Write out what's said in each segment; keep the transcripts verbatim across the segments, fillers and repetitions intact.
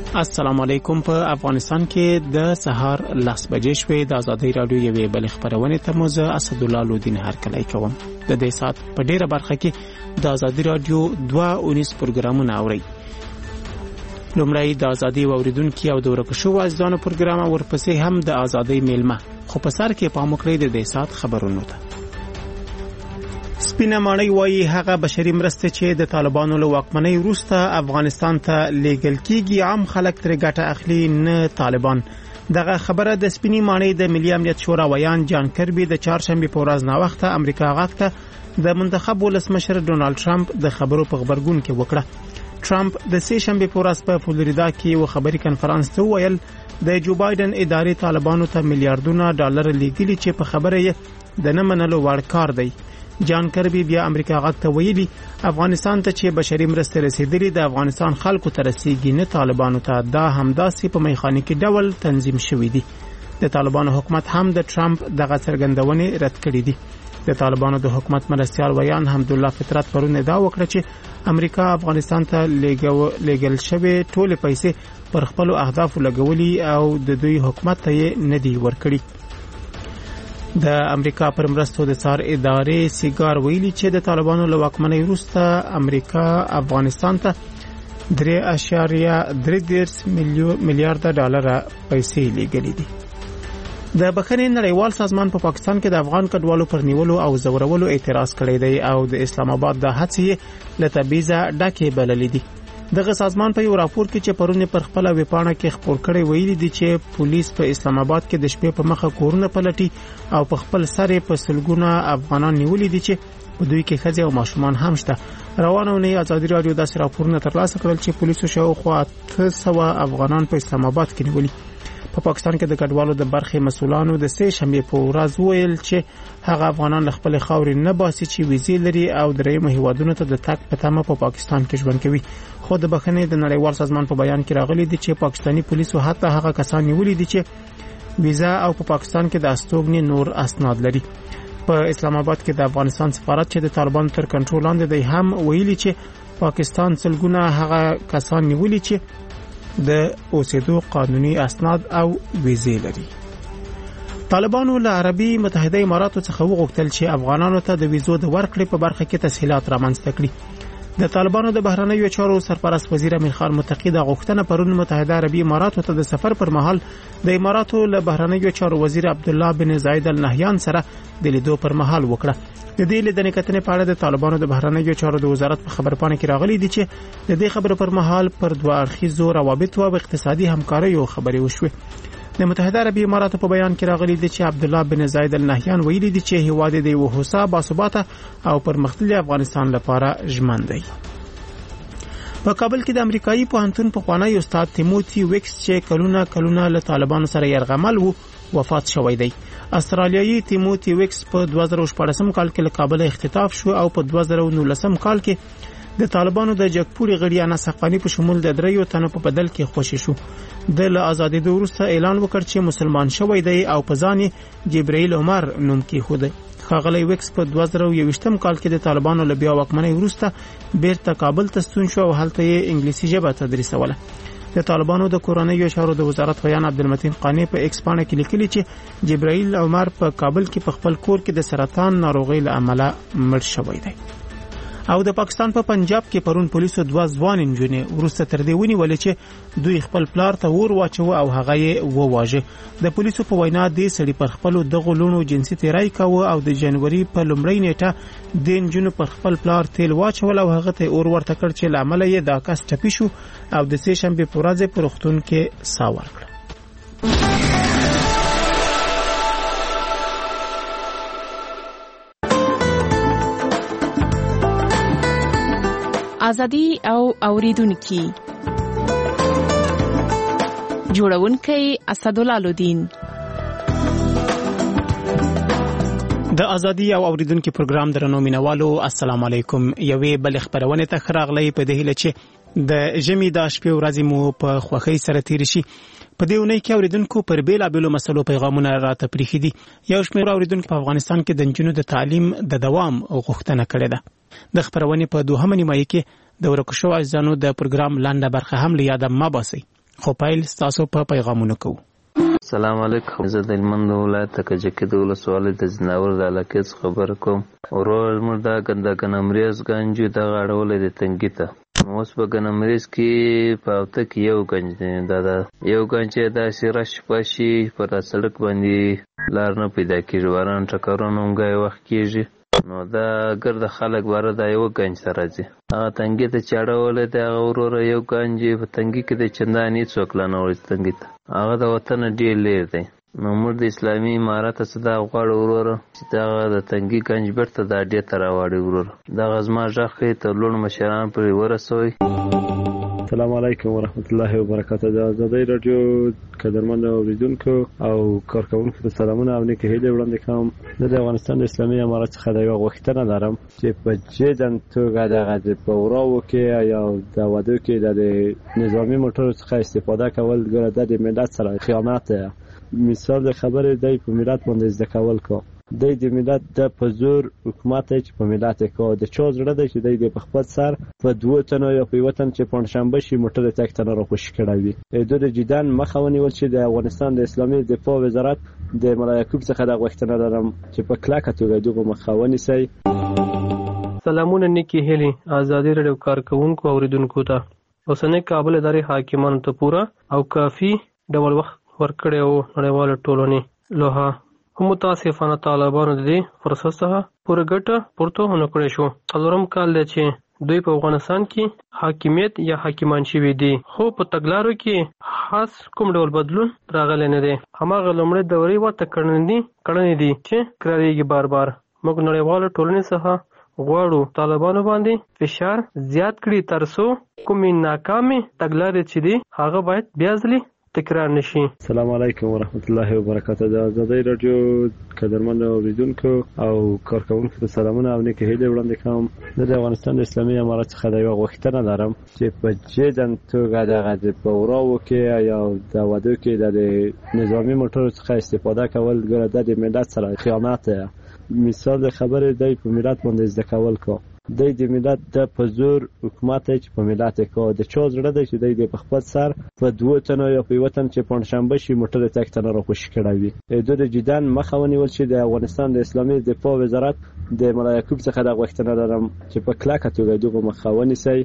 السلام علیکم. په افغانستان کې د سهار لس بجې شوې. د ازادي رادیو یوې بل خبرونه ته مو زه اسدالله لودین هرکلی کوم. د دې سات په ډیره برخه کې د ازادي رادیو دوه اونیس پروګرامونه اوري. لومړی د ازادي اوریدونکو او د ورکشو ازانو پروګرام، ورپسې هم د ازادي میلمه. خو په سر کې پام وکړئ د دې سات خبرونو ته. سپینه ماڼۍ وایي هغه بشري مرسته چې د طالبانو له واکمنۍ وروسته افغانستان ته لیږل کیږي عام خلک ترې ګټه اخلي، نه طالبان. دغه خبره د سپینې ماڼۍ د ملي امنیت شورا ویان جان کربي د چهارشنبه په ورځ نا وخته امریکا غاښ ته د منتخب ولسمشر ډونالد ټرمپ د خبرو په خبرګون کې وکړه. ټرمپ د سه شنبه په ورځ په فلوریدا کې یو خبري کنفرانس ته ویل د جو بایدن ادارې طالبانو ته میلیارډونه ډالر لیږلي چې په خبره یې د نه منلو وړ کار دی. جان کربي بیا امریکا غاښ ته ویلي افغانستان ته چې بشري مرسته رسیدلې د افغانستان خلکو ته رسیږي، نه طالبانو ته. دا همداسې په میخانیکي ډول تنظیم شوی دی. د طالبانو حکومت هم د ټرمپ دغه څرګندونې رد کړې دي. د طالبانو د حکومت مرستيال ویان حمدالله فطرت پرون ادعا وکړه چې امریکا افغانستان ته لیږل شوی ټول پیسې پر خپل اهدافو لګولي او د دوی حکومت ته نه دی ورکړي. د امریکا پر مرستو د څار ادارې سیګار ویلي چې د طالبانو له واکمنۍ وروسته امریکا افغانستان ته درې اعشاریه درې دېرش میلیارډ ډالر پیسې لیږلي دي. د بخښنې نړیوال سازمان په پا پاکستان کې د افغان کډوالو پر نیولو او زورولو اعتراض کړی دی او د اسلام آباد د هڅې له تبعیضه ډکې بللې دي. دغه سازمان په یو راپور کې چې پرونه پر خپل ویبپاڼه کې خبر کړی ویلي دي چې پولیس په اسلام آباد کې د شپې په مخه کورونه پلټي او په خپل سر په سلګونه افغانان نیولي دي چې په دوی کې ښځې او ماشومان هم شته. روانه ونې ازادي رادیو داسې راپورونه ترلاسه کړل چې پولیسو شاوخوا اته سوه افغانان په اسلام آباد کې نیولي. په پاکستان کې د کډوالو د برخې مسولانو د سه شنبه په ورځ ویل چې هغه افغانان له خپل خاورې نه باسي چې ویزې لري او درېیم هیوادونو ته د تګ په تمه په پاکستان کې ژوند کوي. خو د بخښنې د نړیوال سازمان په بیان کې راغلي دي چې پاکستانی پولیسو حتی هغه کسان نیولي دي چې ویزا او په پاکستان کې د استوګنې نور اسناد لري. په اسلام آباد کې د افغانستان سفارت چې د طالبانو تر کنټرول لاندې دی هم ویلي چې پاکستان سلګونه هغه کسان نیولي چې د اوسېدو قانوني اسناد او ویزې لري. طالبانو له عربي متحده اماراتو څخه وغوښتل چې افغانانو ته د ویزو د ورکړې په برخه کې تسهیلات رامنځته کړي. د طالبانو د بهرنیو چارو سرپرست وزیر امیر خان متقی د غوښتنه پرون متحده عربي اماراتو ته د سفر پر مهال د اماراتو له بهرنیو چارو وزیر عبد الله بن زاید ال نهیان سره د لیدو پر مهال وکړه. د دې لیدنې کتنې په اړه د طالبانو د بهرنیو چارو د وزارت په خبرپاڼه کې راغلي دي چې د دې خبرو پر مهال پر دوه اړخیزو روابطو او اقتصادي همکاریو خبرې وشوې. د متحده عربي اماراتو په بیان کې راغلي دي چې عبد الله بن زاید ال نهیان ویلي دي چې هیواد د یو هوسا باثباته او پرمختللي افغانستان لپاره ژمن دی. په کابل کې د امریکایي پوهنتون پخوانی استاد تیموتی ویکس چې کلونه کلونه له طالبانو سره یرغمل وو وفات شوی دی. استرالیایي تیموتی ویکس په دوه زره شپږم کال کې له کابل اختطاف شو او په دوه زره نولسم کال کې د طالبانو د جګپوري غړي انس افغاني په شمول د دریو تنو په بدل کې خوشی شو. د له ازادۍ وروسته اعلان وکړ چې مسلمان شوی دی او په ځان جبرائیل عمر نوم کې خوده. خاغلی ویکس په دوه زره یوویشتم کال کې د طالبانو له بیا واکمنۍ وروسته بیرته کابل ته ستون شو او هلته یې انګلیسي ژبه تدریسوله. د طالبانو د کورنیو چارو د وزارت ویان عبدالمتین قانی په ایکس باندې کې لیکلي چې جبرائیل عمر په کابل کې په خپل کور کې د سرطان ناروغۍ له امله مړ شوی دی. او د پاکستان په پنجاب کې پرون پولیسو دوه ځوان انجونې ورسته تر دې ونیول چې دوی خپل پلار ته ور واچو او هغه یې وواژه. د پولیسو په وینا د سړي پر خپل دغه لونو جنسي تیرای کاوه او د جنوري په لومړۍ نیټه د انجونو پر خپل پلار تیل واچول او هغه ته اور ورته کړ چې لامل یې دا کس ټپي شو او د سه شنبه په ورځ په روغتون کې سا ورکړ. ازادي او اوریدونکو جوړونکي اسدالله لودین. د ازادي او اوریدونکو پروګرام درنو مینوالو السلام علیکم. یوې بل خبرونه ته خراغلی په دې هله چې د ژمي د شپې ورځې مو په خوښۍ سره تیر شي. په دې ونې کې اوریدونکو پر بیل ابلو مسلو پیغامونه راته پریخي دي. یو شمېر اوریدونکو په افغانستان کې د نجونو د تعلیم د دوام غوښتنه کړې ده. د خبرونه په دوهمه نیمایي کې د ورکشو ازانو د پروګرام لاندې برخه هم لیاده ما باسي. خو پایل تاسو په پیغامونو کوو. السلام علیکم. زه د هلمند ولایت کجکي د ولسوالۍ د ځناور د علاقې څخه خبره کوم. ورور زموږ دا د ګنمریز ګنج دغه اړولی دی تنګي ته. اوس په ګنمریز کې په هفته کې یو ګنج دی. دا دا یو ګنج چې داسې رش پشي پر سړک باندې لار نه پیدا کېږي، باران ټکرونه هم ګای وخت کېږي، نو دا ګرده خلک باره دا یو ګنج ته راځي. هغه تنګي ته چې اړولی دی هغه وروره یو ګنج په تنګي کې دی، چندان هېڅوک لا نه وړي تنګي ته. هغه د وطنه ډېر لرې دی. نو موږ د اسلامي امارت څخه دا غواړو وروره چې دغه د تنګي ګنج بېرته دا اډې ته راواړي. وروره دغه زما غږ ښایي تر لوړ مشران پورې ورسوئ. السلام علیکم ورحمت الله وبرکاته. د ازادۍ راډیو قدرمنو اوریدونکو او کارکوونکو ته سلامونه او نیکې هیلې وړاندې کوم. زه د افغانستان د اسلامي امارت څخه د یوه غوښتنه لرم چې په جدن توګه دغه په وراو کې یا د وادو کې د نظامي موټرو څخه استفاده کول ګوره د ملت سره خیانت دی. مثال د خبرې دی په ملت باندې زده کول کو دی د ملت د په زور حکومت دی چې په ملت کو د چا زړه دی چې دی د په خپل سر په دوه تنو یا په یو تن چې پنځشنبه شي موټر تک تنه را خوشی کړی وي. د جدن مخه ونیول چې د افغانستان د اسلامي دفاع وزارت د مولا یعقوب څخه د غوښتنه لرم چې په کلکه توګه دغه مخه ونیسي. سلامونه نیکی هیلي ازادي رادیو کارکوونکو اوریدونکو ته. اوسنۍ کابل ادارې حاکمانو ته پوره او کافي ډول وخت ورکړی او نړیواله ټولنې لوها هم متاسفانه طالبانو د دې فرصت څخه پوره ګټه پورته ونه کړی شو. څلورم کال دی چې دوی په افغانستان کې حاکمیت یا حاکمان شوي دي، خو په تګلارو کې خاص کوم ډول بدلون راغلی نه دی. هماغه لومړۍ دورې ورته کړنې دي چې کرارېږي بار بار. موږ نړیواله ټولنې څخه غواړو طالبانو باندې فشار زیات کړي تر څو کومې ناکامې تګلارې چې دي هغه باید بیا ځلې تکرار نشي. السلام علیکم ورحمت الله وبرکاته. د ازادۍ راډیو قدرمنو اوریدونکو او کارکوونکو ته سلامونه او نیکې هیلې وړاندې کوم. زه د افغانستان د اسلامي امارت څخه د یوه غوښتنه لرم چې په جدن توګه دغه په وراو کې یا د وادو کې د نظامي موټرو څخه استفاده کول ګوره د ملت سره خیانت دی. مثال د خبرې دی په ملت باندې زده کول کو دی د ملت د په زور حکومت دی چې په ملت کو د چا زړه دی چې دی د په خپل سر په دوه تنو یا په یو تن چې پنځشنبه شي موټر تک تنه را خوشی کړی وي. د جدن مخه ونیول چې د افغانستان د اسلامي دفاع وزارت د مولا یعقوب څخه د غوښتنه لرم چې په کلکه توګه دغه مخه ونیسي.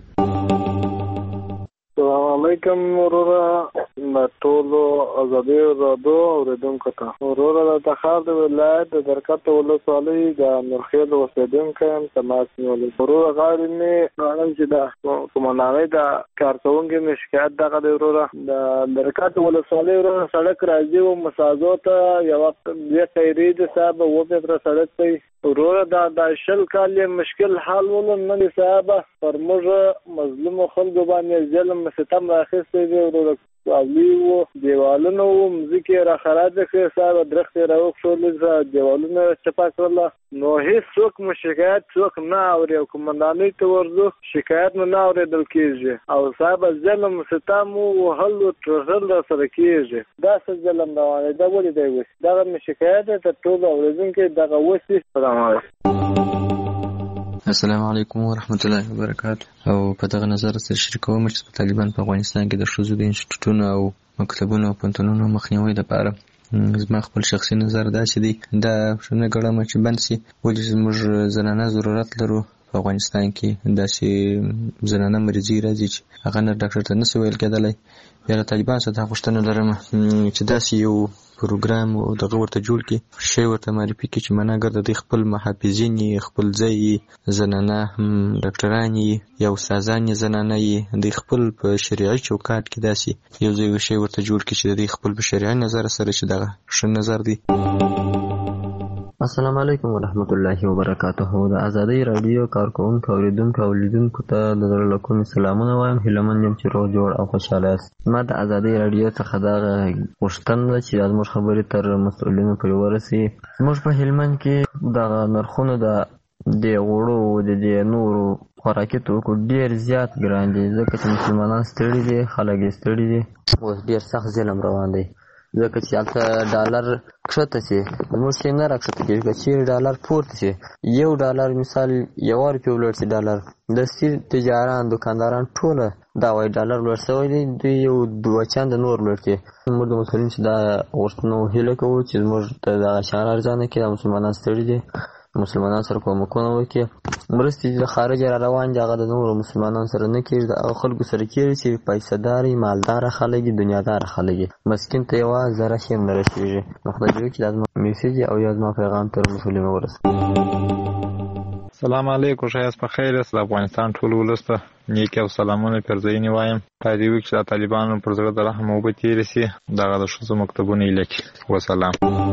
السلام علیکم وروره د ټولو ازادۍ راډیو اوریدونکو ته. وروره د تخار د ولایت د درکته ولسوالۍ د نورخیل اوسېدونکی یم. تماس نیولی وروره غواړم مې غواړم چې د قومندانۍ د کارکوونکي مې شکایت دغه دی. وروره د درکته ولسوالۍ وروره سړک راځي و مسازو ته یوه دوې قیرې دي صاحب اووه متره سړک دی. وروره دا د شل کال یې مشکل حل ولم نه دی صاحب. پر موږ مظلومو خلکو باندې ظلم ستم راخیستی دی. وروره اولی و دیوالونه و مځکې را خرابې کړې صاحب، درختې را وکښولې، دیوالونه چپه کړله. نو هېڅ څوک مو شکایت څوک نه اوري او قومندانۍ ته ورځو شکایت مو نه اورېدل کېږي. او صاحب ظلم ستم وهل و ترټل را سره کېږي. دا څه ظلم روان دی؟ دا ولې دی وسي؟ دغه مې شکایت دی تر ټولو اورېدونکي دغه وسي. سلام علیکم. السلام علیکم ورحمت الله وبرکاته. او په دغه نظر سره شریکوم چې طالبان په افغانستان کې د ښځو د انسټیټوټونو او مکتبونو او پوهنتونونو مخنیوي لپاره زما خپل شخصي نظر دا چې دی دا نه ګڼم چې بند سي. ولې زموږ زنانه ضرورت لرو په افغانستان کې داسې زنانه مریضي راځي چې هغه نه ډاکټر ته نسي ویل کېدلی. بیا له طالبان څخه دا غوښتنه لرم چې داسې یو پروګرام او دغه ورته جوړ کړي، شی ورته معرفي کړي چې معنا ګرده دوی خپل محافظین یې، خپل ځای یې، زنانه ډاکټران یې یا استادان یې زنانه یې، دوی خپل په شریعي چوکاټ کې داسې یو ځای شی ورته جوړ کړي چې دوی خپل په شریعي نظر سره چې دغه ښه نظر دی. السلام علیکم ورحمت الله وبرکاته. د ازادۍ راډیو کارکوونکو اوریدونکو او لیدونکو ته د زړه له کومې سلامونه وایم. هیله مند یم چې روغ جوړ او خوشحاله یاست. ما د ازادۍ راډیو څخه دغه غوښتنه ده چې زموږ خبرې تر مسؤلینو پورې ورسي. زموږ په هلمند کې دغه نرخونه د دې غوړو او د دې نورو خوراکي توکو ډېر زیات ګران دي، ځکه چې مسلمانان ستړي دي، خلک یې ستړي دي. اوس ډېر سخت ظلم روان دی. ځکه چې هلته ډالر کښته شي زموږ شی نه راکښته کېږي، که چیرې ډالر پورته شي یو ډالر مثال یوه روپۍ ولوړ شي ډالر، دستي تجاران دوکانداران ټوله دا وایي ډالر لوړ شوی دی، دوی یو دوه چنده نور لوړ کړي. موږ د مسؤلین چې دا غوښتنه هیله کوو چې زموږ د دغه شیان ارزانه کړي، دا مسلمانان ستړي دي، مسلمانان سره کومکونه وکړي. مرستې چې د خارجه را روان دي هغه د نورو مسلمانانو سره نه کېږي، د هغه خلکو سره کېږي چې پیسه داري مالداره خلک دي، دنیاداره خلک دي، مسکین ته یوه ذره شی هم نه رسېږي. نو خدای دې وکړي دا زما میسیج او یا زما پیغام تر مسؤلینو ورسوي. سلام علیکم، ښایست په خیر است. د افغانستان ټول ولس ته نیکې او سلامونه پیرزوینې وایم. خدای دې وکړي چې د طالبانو پر زړه د رحم اوبه تېرې شي، دغه د ښځو مکتبونه یې لکي. وسلام.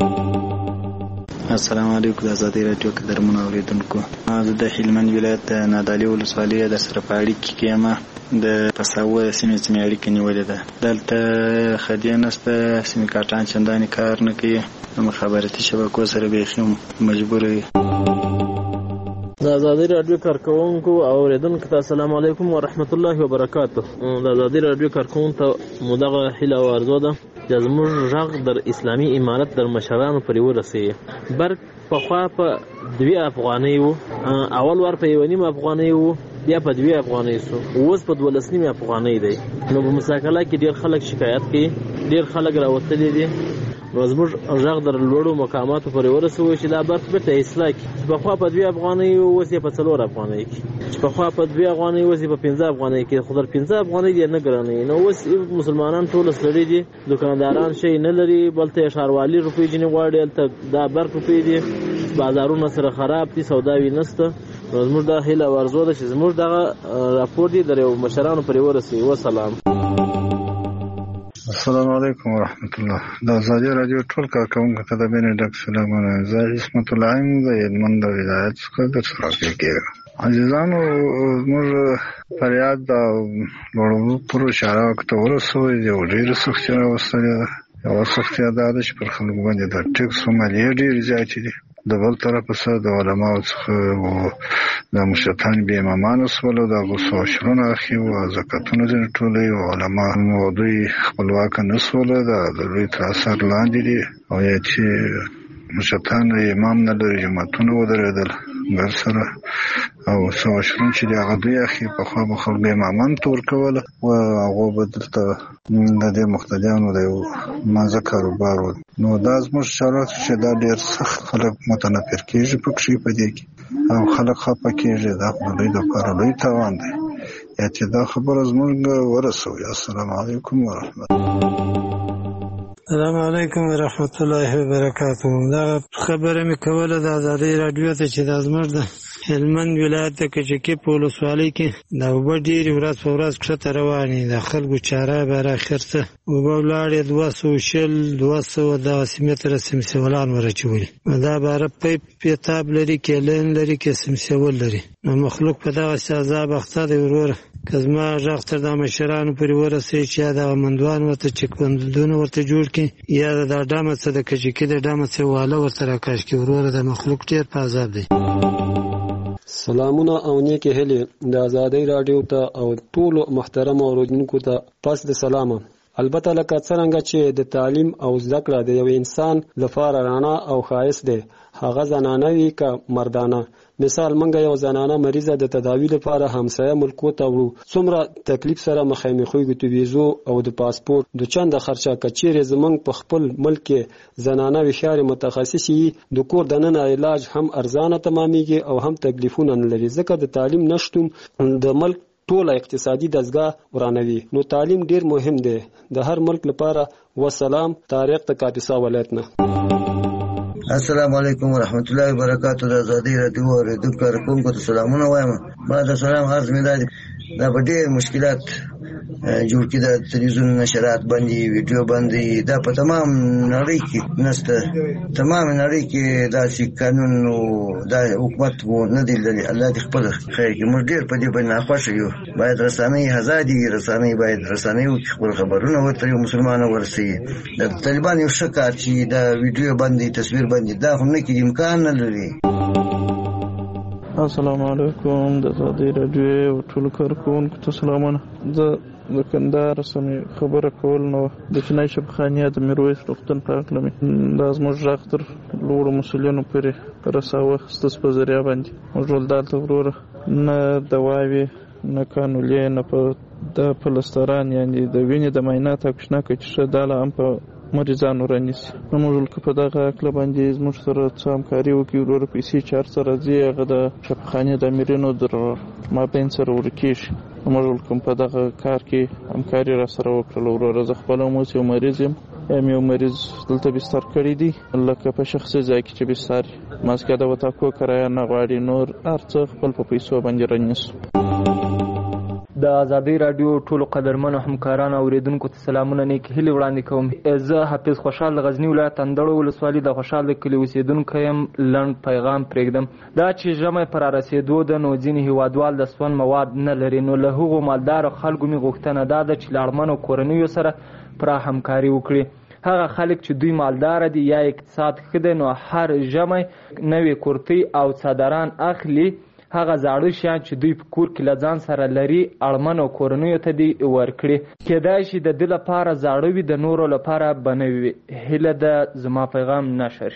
السلام علیکم. د ازادۍ راډیو قدرمنو اورېدونکو، زه د هلمند ولایت د نادعلي ولسوالۍ در سره په اړیکه کې یم. د پساوه سیمې سیمې اړیکه نیولې ده. دلته خدیه نشته، سیمې کاټان چندانې کار نه کوي، مخابراتي شبکو سره بیخي مجبور وي. د ازادۍ راډیو کارکوونکو او اورېدونکو ته السلام علیکم ورحمت الله وبرکاته. د ازادۍ راډیو کارکوونکو ته مو دغه هیله او آرزو ده چې زموږ غږ در اسلامي امارت در مشرانو پورې ورسېږي. برق پخوا په دوې افغانۍ و، اول وار په یوه نیم افغانۍ و، بیا په دوې افغانۍ سو، اوس په دولس نیمې افغانۍ دی. نو په مساکله کې ډېر خلک شکایت کوي، ډېر خلک راوتلي دي. نو زموږ غږ در لوړو مقاماتو پورې ورسوي چې دا برق بېرته اصلاح کړي، چې پخوا په دوې افغانۍ و اوس یې په څلور افغانۍ کې، چې پخوا په دوې افغانۍ اوس یې په پنځه افغانۍ کې، خو در پنځه افغانۍ دې نه ګرانوي. نو اوس مسلمانان ټول ستړي دي، دوکانداران شی نه لري، بلته یې ښاروالي روپۍ ځینې غواړي، هلته دا برق روپۍ دي، بازارونه سره خراب دي، سوداوي نشته. نو زموږ دا هیله او آرزو ده چې زموږ دغه راپور دي در یو مشرانو پورې ورسوي. وسلام. السلام علیکم ورحمت الله. د ازادۍ راډیو ټول کارکوونکو ته د مینې ډک سلامونه. زه عصمت الله یم د هلمند ولایت څخه در سره کېږم. عزیزانو، زموږ فریاد د لوړو پرو اشاره ورته ورسوئ. یو ډېره سختي راوستلې ده. یوه سختي دا ده چې پر خلکو باندې د ټکس مالیې ډېرې زیاتې دي. د بل طرفه څه د علماو څخه د مشرتان بې امامانو شولو، د هغو څو عشرونه اخي وو، زکاتونه ځینې ټولوي، او علما او دوی خپلواکه نه شوله، د دوی تر اثر لاندې دي. او یا چې مشرتان امام نه لري، جماعتونه ودرېدل ګر سره، او څو عشرون چې د هغه دوی اخي پخوا به خلکو امامان ته ورکوله، و هغو به دلته د دې مقتدیانو د یو مازه کاروبار و. نو دا زموږ شرایط چې دا ډېر سخت خلک متنفر کېږي پکښې په دې کې، او خلک خفه کېږي. دا خو د دوی دپاره لوی تاوان دی. یا چې دا خبره زموږ ورسوي. السلام علیکم ورحمت الله. السلام علیکم ورحمت الله وبرکاته. دا خبره مې کوله د ازادۍ راډیو ته چې دا زموږ د هلمند ولایت د کجکي په ولسوالۍ کې د اوبه ډېرې ورځ په ورځ کښته روانې، د خلکو چاره بر اخر څه اوبه ولاړې دوه سوه شل دوه سوه دغسې متره سمسیولان ورچولي. دا باره پیپ پیتاب لري، کیلین لري، کې سمسیول لري. نو مخلوق په دغسې عذاب اخته دی. وروره که زما غږ تر دا مشرانو پورې ورسوي چې یا دغه مندوان ورته چک بندونه ورته جوړ کړي، یا د دا ډمه څه د کجکي د ډمه څه واله ورته راکش کړي. وروره د مخلوق ډېر په عذاب دی. سلامونه او نیکې هیلې د ازادۍ راډیو ته او ټولو محترمو اورېدونکو ته پس د سلامه. البته لکه څرنګه چې د تعلیم او زده کړه د یو انسان لپاره رڼا او ښایست دی، هغه زنانه وي که مردانه. مثال منګه یو زنانه مریضه د تداوی لپاره همسایه ملکو ته وړو، څومره تکلیف سره مخامخ کېږو. د ویزو او د پاسپورت د چنده خرچه که چیرې زموږ په خپل ملک کې زنانه ویښارې متخصصې وي، د کور دننه علاج هم ارزانه تمامیږي او هم تکلیفونه نه لري، ځکه د تعلیم نشتون د ملک ټوله اقتصادي دستګاه ورانوي. نو تعلیم ډیر مهم دی د هر ملک لپاره. وسلام. طارق د کاپیسا ولایت نه. السلام علیکم ورحمت الله وبرکاته. د ازادۍ راډیو اورېدونکو کارکوونکو ته سلامونه وایم. ما د سلام عرض مې دا دی، دا به ډېر مشکلات جوړ کړي. د تلویزیون نشرات باندې ویډیو باندې دا په تمام نړۍ کې نشته. تمام نړۍ کې داسې قانون او دا حکومت وو نه دی لري. الله دې خپل خیر کړي. موږ ډېر په دې باندې ناخوښه یو. باید رسنۍ ازادي وي، رسنۍ باید رسنۍ وکړي، خپل خبرونه ورته یو مسلمان ورسوي. د طالبان یو ښه کار چې دا ویډیو باندې تصویر باندې دا خو نه کېږي، امکان نه لري. السلام علیکم. د ازادۍ راډیو ټولو کارکوونکو ته سلامونه. زه د کندهار سمې خبره کول نو د چینای شبخانیه د میرویس روغتون په هکله مې دا زموږ غږ تر لوړو مسؤلینو پورې رساوه ستاسو په ذریعه باندې. موږ ول دلته وروره نه دواوې نه کانولې نه په د پلستران یعنی د وینې د معاینات او کشناکه چې شه داله هم په مریضانو رانیسي. نو موږ که په دغه هکله باندې زموږ سره څه همکاري وکړي وروره پیسې چې هر څه راځي هغه د شفاخانې د امیرینو در مابین سره ورکېږي. موږ کوم په دغه کار کې همکاري را سره وکړله وروره. زه خپله هم اوس یو مریض یم یم یو مریض دلته بستر کړی دی لکه په شخصي ځای کې چې بستر ماسکه د وتاکو کرایه نه غواړي نور هر څه خپل په پیسو باندې رانیسو. د ازادي رادیو ټولو قدرمنو همکارانو اوریدونکو ته سلامونه نیکې هیلې وړاندې کوم. زه حافظ خوشحال د غزني ولایت اندړو ولسوالي د خوشحال د کلي اوسېدونکی یم. لنډ پیغام پرېږدم. دا چې ژمی پر رارسېدو ده نو ځینې هیوادوال د سون مواد نه لري نو له هغو مالدارو خلکو مې غوښتنه دا ده چې له اړمنو کورنیو سره پوره همکاري وکړي. هغه خلک چې دوی مالدار دي یا اقتصاد ښه دی نو هر ژمی نوې کورتۍ او څادران اخلي. هغه زاړه شیان چې دوی په کور کې له ځان سره لري اړمنو کورنیو ته دې ورکړي. کیدای شي د ده لپاره زاړه وي د نورو لپاره به نه وي. هیله ده زما پیغام نشر.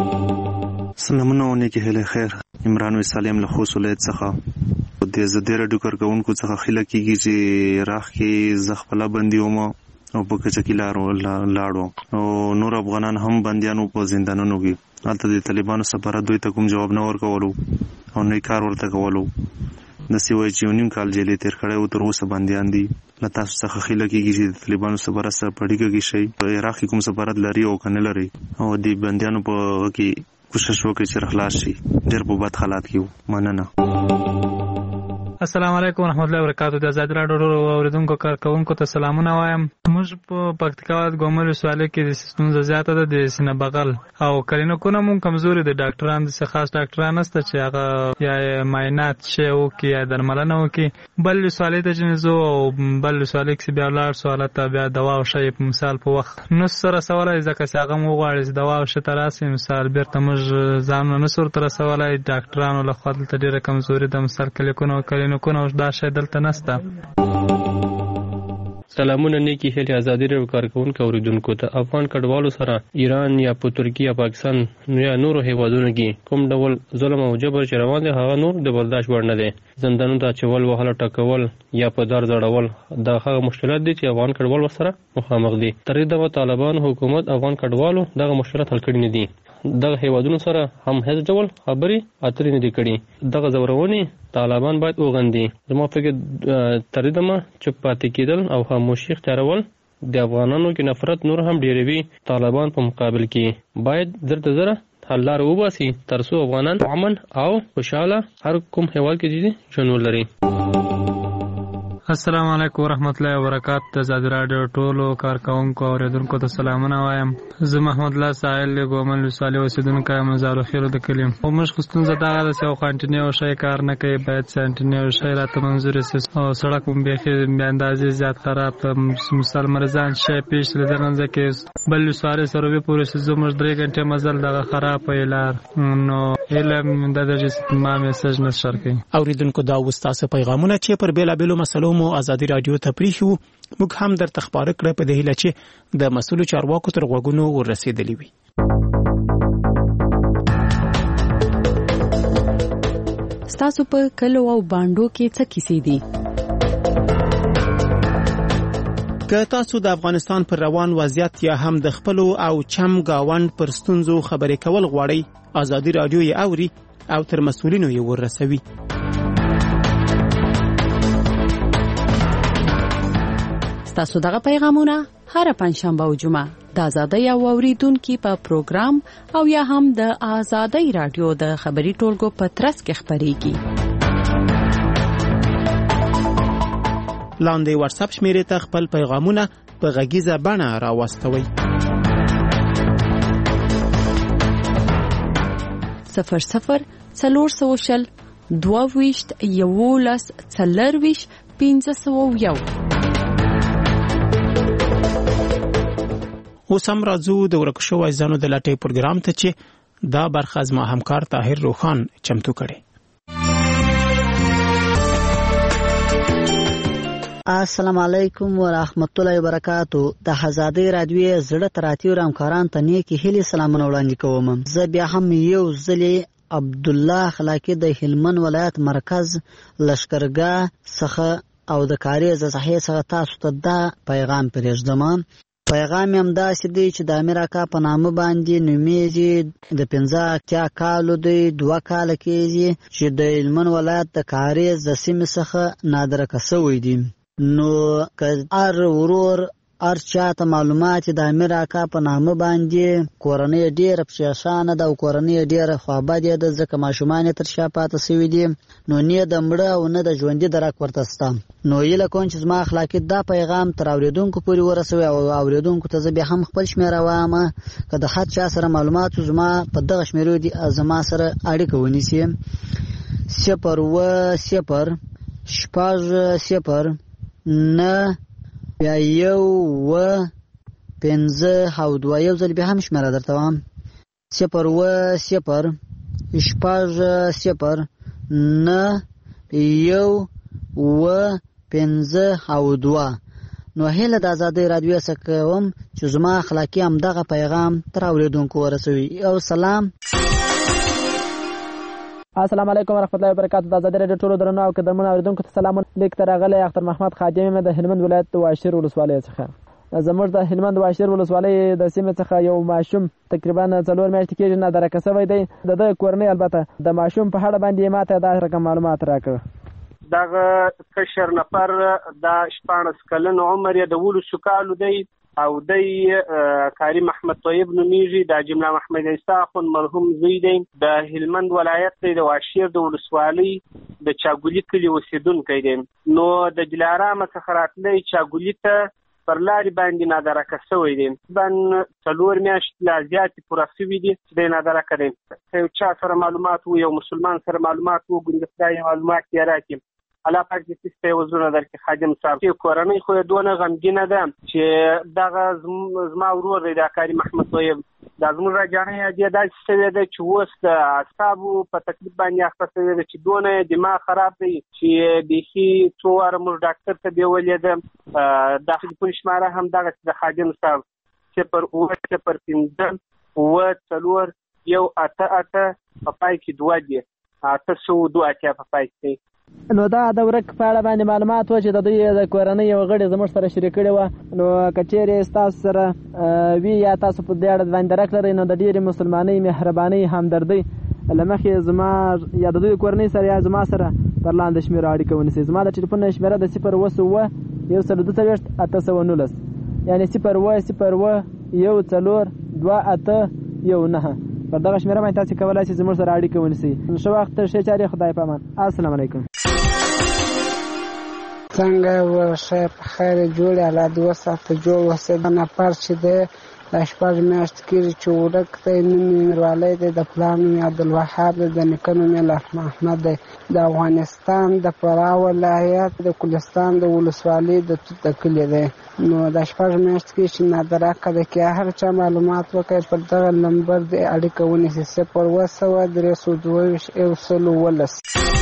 سلامونه او نیکې هیلې خیر. عمران وسالم له خوست ولایت څخه د ازادي راډیو کارکوونکو څخه خیله کېږي چې راخ کې زه خپله بندي وم او په کچه کې لاړو او نور افغانان هم بندیانو په زندانونو کې. هلته د طالبانو سفارت دوی ته کوم جواب نه ورکولو او نه کار ورته کولو. داسې وایي چې یو نیم کال جیل یې تېر کړی و تر اوسه بندیان دي. له تاسو څخه خیله کېږي چې د طالبانو سفارت سره په اړیکه کې شئ په عراق کې کوم سفارت لري او که نه لري او د بندیانو په هغه کې کوشش وکړئ چې خلاص شي. ډېر په بد حالات کې وو. مننه. السلام علیکم ورحمت الله وبرکاتہ. د ازادي راډیو اوریدونکو کارکوونکو ته سلامونه وایم. موږ په پکتیکا ولایت ګومل ولسوالۍ کې د ستونزه زیاته ده د سینه بغل او کلینیکونه مونږ کمزوري دي. ډاکټران داسې خاص ډاکټران نشته چې هغه یا معاینات شی وکړي یا درملنه وکړي. بل ولسوالۍ ته چې ځو او بل ولسوالۍ کې بیا ولاړ سو هلته بیا دوا او شی په مثال په وخت نو سره رسولی ځکه چې هغه مو غواړي چې دوا او شی ته راسي مثال بیرته موږ ځانونه نسو ورته رسولی. ډاکټرانو لخوا دلته ډېره کمزوري ده مثال کلینیکونه او کلینیکونه دا شی دلته نشته. سلامونه نیکی هیلې ازادي راډیو کارکوونکو اوریدونکو ته. افغان کډوالو سره ایران یا په ترکیه یا پاکستان یا نورو هیوادونو کې کوم ډول ظلم او جبر چې روان دی هغه نور د برداشت وړ نه دی. زندانونو ته اچول وهل ټکول یا په دار ځړول دا هغه مشکلات دي چې افغان کډوال ورسره مخامخ دي. تر دې د طالبان حکومت افغان کډوالو دغه مشکلات حل کړي نه دي. دغه هیوادونو سره هم هیڅ ډول خبرې اترې نه دي کړي. دغه ځورونې طالبان باید وغندي. زما فکر تر دې دمه چوپ پاتې کېدل او خاموشي اختیارول د افغانانو کې نفرت نور هم ډېروي. طالبان په مقابل کې باید زر د زره حل لاره وباسي تر څو افغانان امن او خوشحاله هر کوم هیواد کې ژوند ولري. السلام علیکم ورحمت الله وبرکاتہ. د ازادي راډیو ټولو کارکوونکو اوریدونکو ته سلامونه وایم. زه محمد الله ساحل ګومل ولسوالۍ اوسېدونکی یم. زارو خیرو د کلي یم. موږ خو ستونزه دغه ده چې یو کانټینیو شی کار نه کوي باید کانټینیو شی راته منظور شي او سړک هم بیخي بې اندازې زیات خراب ده. مثال مریضان شی پیش له درنځه کې بل ولسوالۍ سروبي پورې چې زموږ درې غنټې مزل دغه خراب وي لار نو علم د دې ما میسج نشر کوي. اوریدونکو دا وستاسو پیغامونه چې پر بیلابېلو مسلو مو ازادي راډیو ته پریښو موږ هم درته خبره کړه په دې هیله چې د مسؤلو چارواکو تر غوږونو ورسېدلې وي. ستاسو په کلو او باندو کې څه کیسې دي؟ که تاسو د افغانستان پر روان وضعیت یا هم د خپلو او چم گاوند پر ستونزو خبرې کول غواړئ ازادي راډیو یې اوري او تر مسؤلینو یې ورسوي. ستاسو دغه پیغامونه هر پنځشنبه او جمعه د ازادۍ او اوریدونکو په پروګرام او یا هم د ازادۍ رادیو د خبري ټولګو په ترڅ کې خبريږي. لاندې واتس اپ شمیرې ته خپل پیغامونه په غږیزه بڼه راوستوئ. صفر صفر څلور سوه شل دوه ویشت یولس څلرویشت پنځه سوه یو. اوس هم راځو د ورک شویو ځانو د لټۍ پروګرام ته چې دا برخه زما همکار طاهر روخان چمتو کړي. السلام علیکم ورحمت الله وبرکاتو. د آزادۍ رادیو زړه تراتیو همکاران ته نیکی هیلې سلامونه وړاندې کوم. زه بیا هم یو ځلې عبدالله خلاقی د هلمند ولایت مرکز لشکرګاه څخه او د کاریز صحیح څخه تاسو ته دا پیغام پرېږدم. پیغام هم داسې دی چې د امیر اکا په نامه باندې نومیږي. د پنځه اتیا کالو دی، دوه کاله کېږي چې د هلمند ولایت د کاریز د سیمې څخه نادرکه سوی دی. نو که هر ورور هر چاته معلومات د امیر اکا په نامه باندې کورنۍ ډېره پریشانه ده او کورنۍ ډېره خوابدې ده، ځکه ماشومان یې تر شا پاته سوي دي، نو نه د مړه او نه د ژوندي درک ورته شته. نو هیله کوم چې زما اخلاقي دا پیغام تر اورېدونکو پورې ورسوي او اورېدونکو ته زه بیا هم خپل شمېره وایم که د هر چا سره معلومات زما په دغه شمېرو دي زما سره اړیکه ونیسي. صفر اوه صفر شپږ صفر نه بیا یو اوه پنځه او دوه. یو ځل بیا هم شمېره درته وایم: صفر اوه صفر شپږ صفر نه یو اوه پنځه او دوه. نو هیله د آزادۍ رادیو څخه کوم چې زما اخلاقي همدغه پیغام تر اورېدونکو ورسوي. او سلام. السلام علیکم ورحمت الله وبرکاتو. د آزادۍ رادیو ټولو درنو او قدرمنو اورېدونکو ته سلامونه. لیک ته راغلی اختر محمد خادم د هلمند ولایت د واشیر ولسوالۍ څخه. زموږ د هلمند واشیر ولسوالۍ د سیمې څخه یو ماشوم تقریبا څلور میاشتې کېږي نادرکه سوی دی. د ده کورنۍ البته د ماشوم په اړه باندې ماته دا رقم معلومات راکړه. دغه کشر نفر د شپاړس کلن عمر یې د ولسو کالو دی او دی کریم احمد طیب نومیږي. د جمله محمد عیسی اخوند مرحوم زوی دی. د هلمند ولایت دی، د واشیر د ولسوالۍ د چاګولي کلي اوسېدونکی دی. نو د دلارام څخه راتلی چاګولي ته پر لارې باندې نادرکه سوی دی. تقریبا څلور میاشتې لا زیاتې پوره سوي دي چې دی نادرکه دی. که یو چا سره معلومات و، یو مسلمان سره معلومات و، ګوندې خدای معلومات یې راکړي. الله پاک دې ستاسو ته وزرونه درکړي. خادم صاحب کورنۍ خو یې دونه غمګینه ده چې دغه زما ورور دی د کریم احمد طیب، دا زموږ راجانۍ یې داسې شوې ده چې اوس د اعصابو په تکلیف باندې اخته شوې ده چې دونه دماغ خراب دی چې بیخي څو واره موږ ډاکټر ته بیولې ده. د ټلیفون شماره هم دغسې د خادم صاحب صفر اوه صفر پنځه اوه څلور یو اته اته په پای کې دوه دي، اته سوه دوه اتیا په پای کې. نو دا د ورک په اړه باندې معلومات و چې د دوی د کورنۍ یو غړي زموږ سره شریک کړي وه. نو که چېرې ستاسو سره وي یا تاسو په دې اړه باندې درک لرئ نو د ډېرې مسلمانۍ، مهربانۍ، همدردۍ له مخې زما یا د دوی کورنۍ سره یا زما سره پر لاندې شمېرو اړیکه ونیسئ. زما د ټلیفون شمېره د صفر اوه اووه یو سل دوه څلوېښت اته سوه نولس، یعنې صفر اوه صفر اوه یو څلور دوه اته یو نهه. پر دغه شمېره باندې تاسې کولی شئ زموږ سره اړیکه ونیسئ. ښه وخت، ښې چارې، خدای په امان. السلام علیکم. څنګه ورشه په خیر جوړ الله دې وساته جوړ وسه. نفر چې دی د شپږ میاشتې کېږي چې ورک دی. نوم یې میروالی دی، د پلار نوم یې عبدالوهاب دی، د نیکه نوم یې لطف محمد دی. د افغانستان د فراه ولایت د کلستان د ولسوالۍ د توت د کلي دی. نو د شپږ میاشتې کېږي چې نادرکه دی. که هر چا معلومات وکړي پر دغه نمبر د اړیکه ونیسي: صفر اوه سوه درې سوه دوه ویشت یو سل اوولس.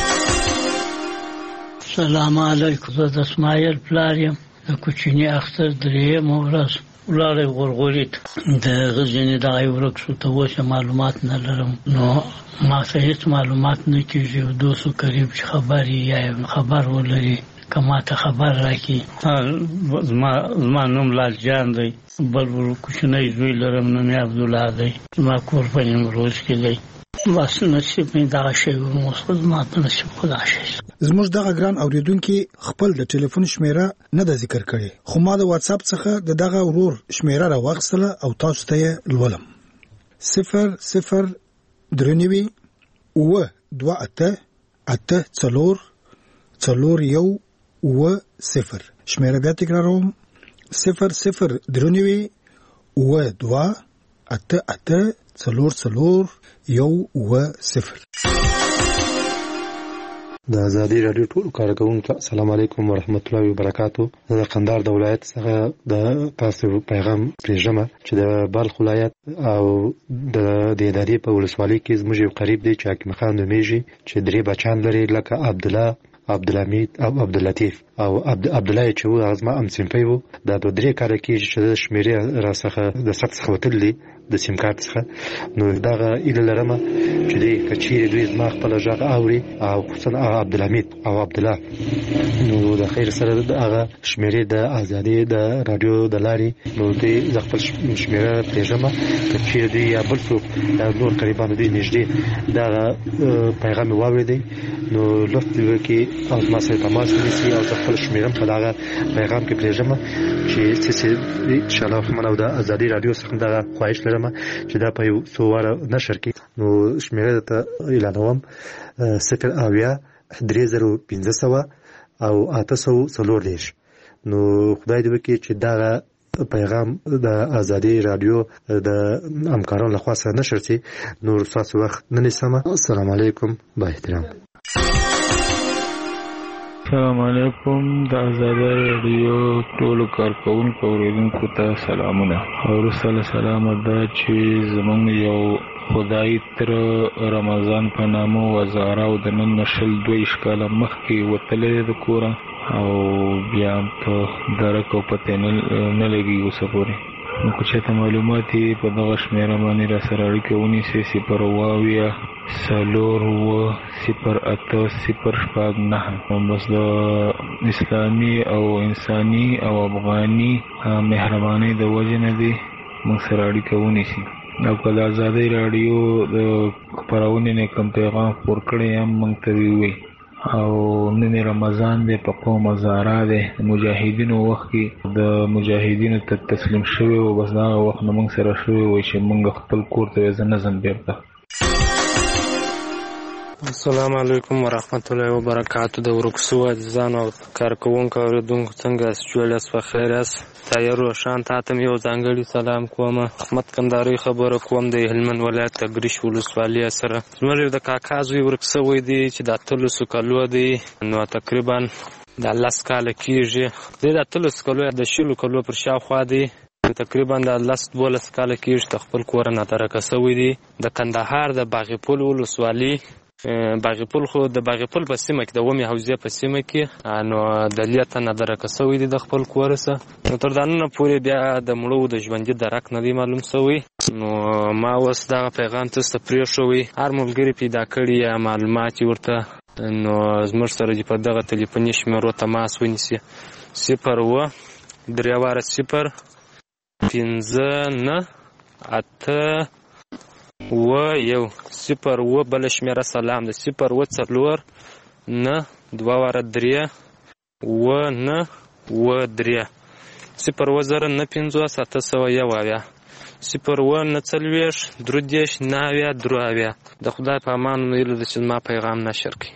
سلام علیکم. زه د اسماعیل پلار یم. د کوچني اختر درېیمه ورځ ولاړی غورغوري ته د هغه ځینې دغه یې ورک شو. ته اوس معلومات نه لرم، نو ما ته هېڅ معلومات نه کېږي. یو دوست و قریب چې خبر یې یا خبر ولري که ما ته خبر راکړي. زما نوم لال جان دی. بل کوچنی زوی لرم، نوم یې عبدالله دی. زما کور په نیمروز کې دی. بس نصیب مې دغه شی وموسخه، زما ته نصیب خدا شی. زموږ دغه ګران اوریدونکي خپل د ټلیفون شمیره نه ده ذکر کړې، خو ما د واتس اپ څخه د دغه ورور شمیره راوغستله او تاسو ته یې لولم: صفر صفر درې نوي اوه دوه اته اته څلور څلور یو اوه صفر. شمیره بیا تکراروم: صفر صفر درې نوي اوه دوه اته اته څلور څلور یو اوه صفر. د آزادۍ راډیو ټول کارکوونکو ته السلام علیکم ورحمت الله وبرکاتو. زه د قندهار د ولایت څخه د تاسو پیغام پرېږدم چې د بلخ ولایت او د ادارې په ولسوالۍ کې زموږ یو قریب دی چې حکیم خان نومیږي، چې درې بچیان لري، لکه عبدالله عبدالحمید او عبداللطیف او عبدالله چې و هغه زما همصنفی و. دا دوه درې کاله کېږي چې د شمېرې راڅخه د ثبت څخه وتلي د سیم کارت څخه. نو دغه هیله لرمه چې دوی که چیرې دوی زما خپله غږ اوري او خصوصا عبدالحمید او عبدالله نو د خیر سره هغه شمېرې د ازادۍ د راډیو د لارې نو دوی زه خپل شمېره پرېږدمه که چیرې دوی یا بل څوک یا نور قریبان دوی نږدې دغه پیغام مې واورېدی نو لطف دې وکړي او زما سره تماس ونیسي او زه خپل شمېره په دغه پیغام کې پرېږدمه چې څه انشاءالله رحمن او د ازادۍ راډیو څخه دغه خواهش لرم چې دا په یو څو واره نشر کړي. نو شمېره درته اعلانوم: صفر اویا درې زره پنځه سوه او اته سوه څلور دېرش. نو خدای دې وکړي چې دغه پیغام د ازادۍ راډیو د همکارانو لخوا سره نشر شي. نور ستاسو وخت نه نیسم. السلام علیکم. با احترام. السلام علیکم. د ازادۍ راډیو ټولو کارکوونکو اوریدونکو ته سلامونه. وروسته له سلامه دا چې زموږ یو خدای تر رمضان په نامه وزاره او د نن نه شل دویشت کاله مخکې وتلی د کوره او بیا په درک او پته نه لګي اوسه پورې. نو که چېرته معلومات یې په دغه شمېره باندې را سره اړیکه ونیسئ: صفر اوه اویا څلور اوه صفر اته صفر شپږ نهه. بس د اسلامي او انساني او افغاني مهربانۍ د وجې نه دې موږ سره اړیکه ونیسي. او که د ازادۍ راډیو د خپرونې نه کوم پیغام خپور کړی هم موږ ته ووایي. او نن رمضان دی، په قوم هزاره دی، د مجاهدینو وخت کې د مجاهدینو ته تسلیم شوی و. بس دغه وخت نه موږ سره شوی و چې موږ خپل کور ته زه نه ځم بیرته. السلام علیکم ورحمت الله وبرکاتو. د ورک شوو عزیزانو او کارکوونکو اورېدونکو څنګه یاست؟ جوړ یاست؟ په خیر یاست؟ طاهر روښان تا ته مې یو ځانګړي سلام کوم. احمد کندهاري خبره کوم د هلمند ولایت تګریش ولسوالۍ سره. زموږ د کاکا زوی ورک شوی دی چې د اتلسو کالو دی. نو تقریبا د لس کاله کېږي. دی د اتلسو کالو یا د شلو کالو پر شاوخوا دی. تقریبا د لس دولس کاله کېږي د خپل کور نه ترکه شوی دی. د کندهار د باغپل ولسوالۍ باغپل خو د باغپل په سیمه کې د ومې حوزې په سیمه کې نو د لیته نه درکه شوی دی د خپل کور څخه. نو تر دا نن پورې بیا د مړو د ژوندي درک نه دی معلوم شوی. نو ما اوس دغه پیغام تاسو ته پرېښوی. هر ملګري پیدا کړي یا معلومات ورته نو زموږ سره په دغه تلیفوني شمېرو تماس ونیسي: صفر اوه درې واره صفر پنځه نه اته اوه یو صفر اوه. بله شمېره سلام ده: صفر اوه څلور نه دوه واره درې اوه نه اوه درې. صفر اوه زره نه پنځوس اته سوه یو اویا. صفر اوه نه څلوېښت درې دېرش نه اویا درې اویا. د خدای په امان هیله ده چې زما پیغام نشر کړي.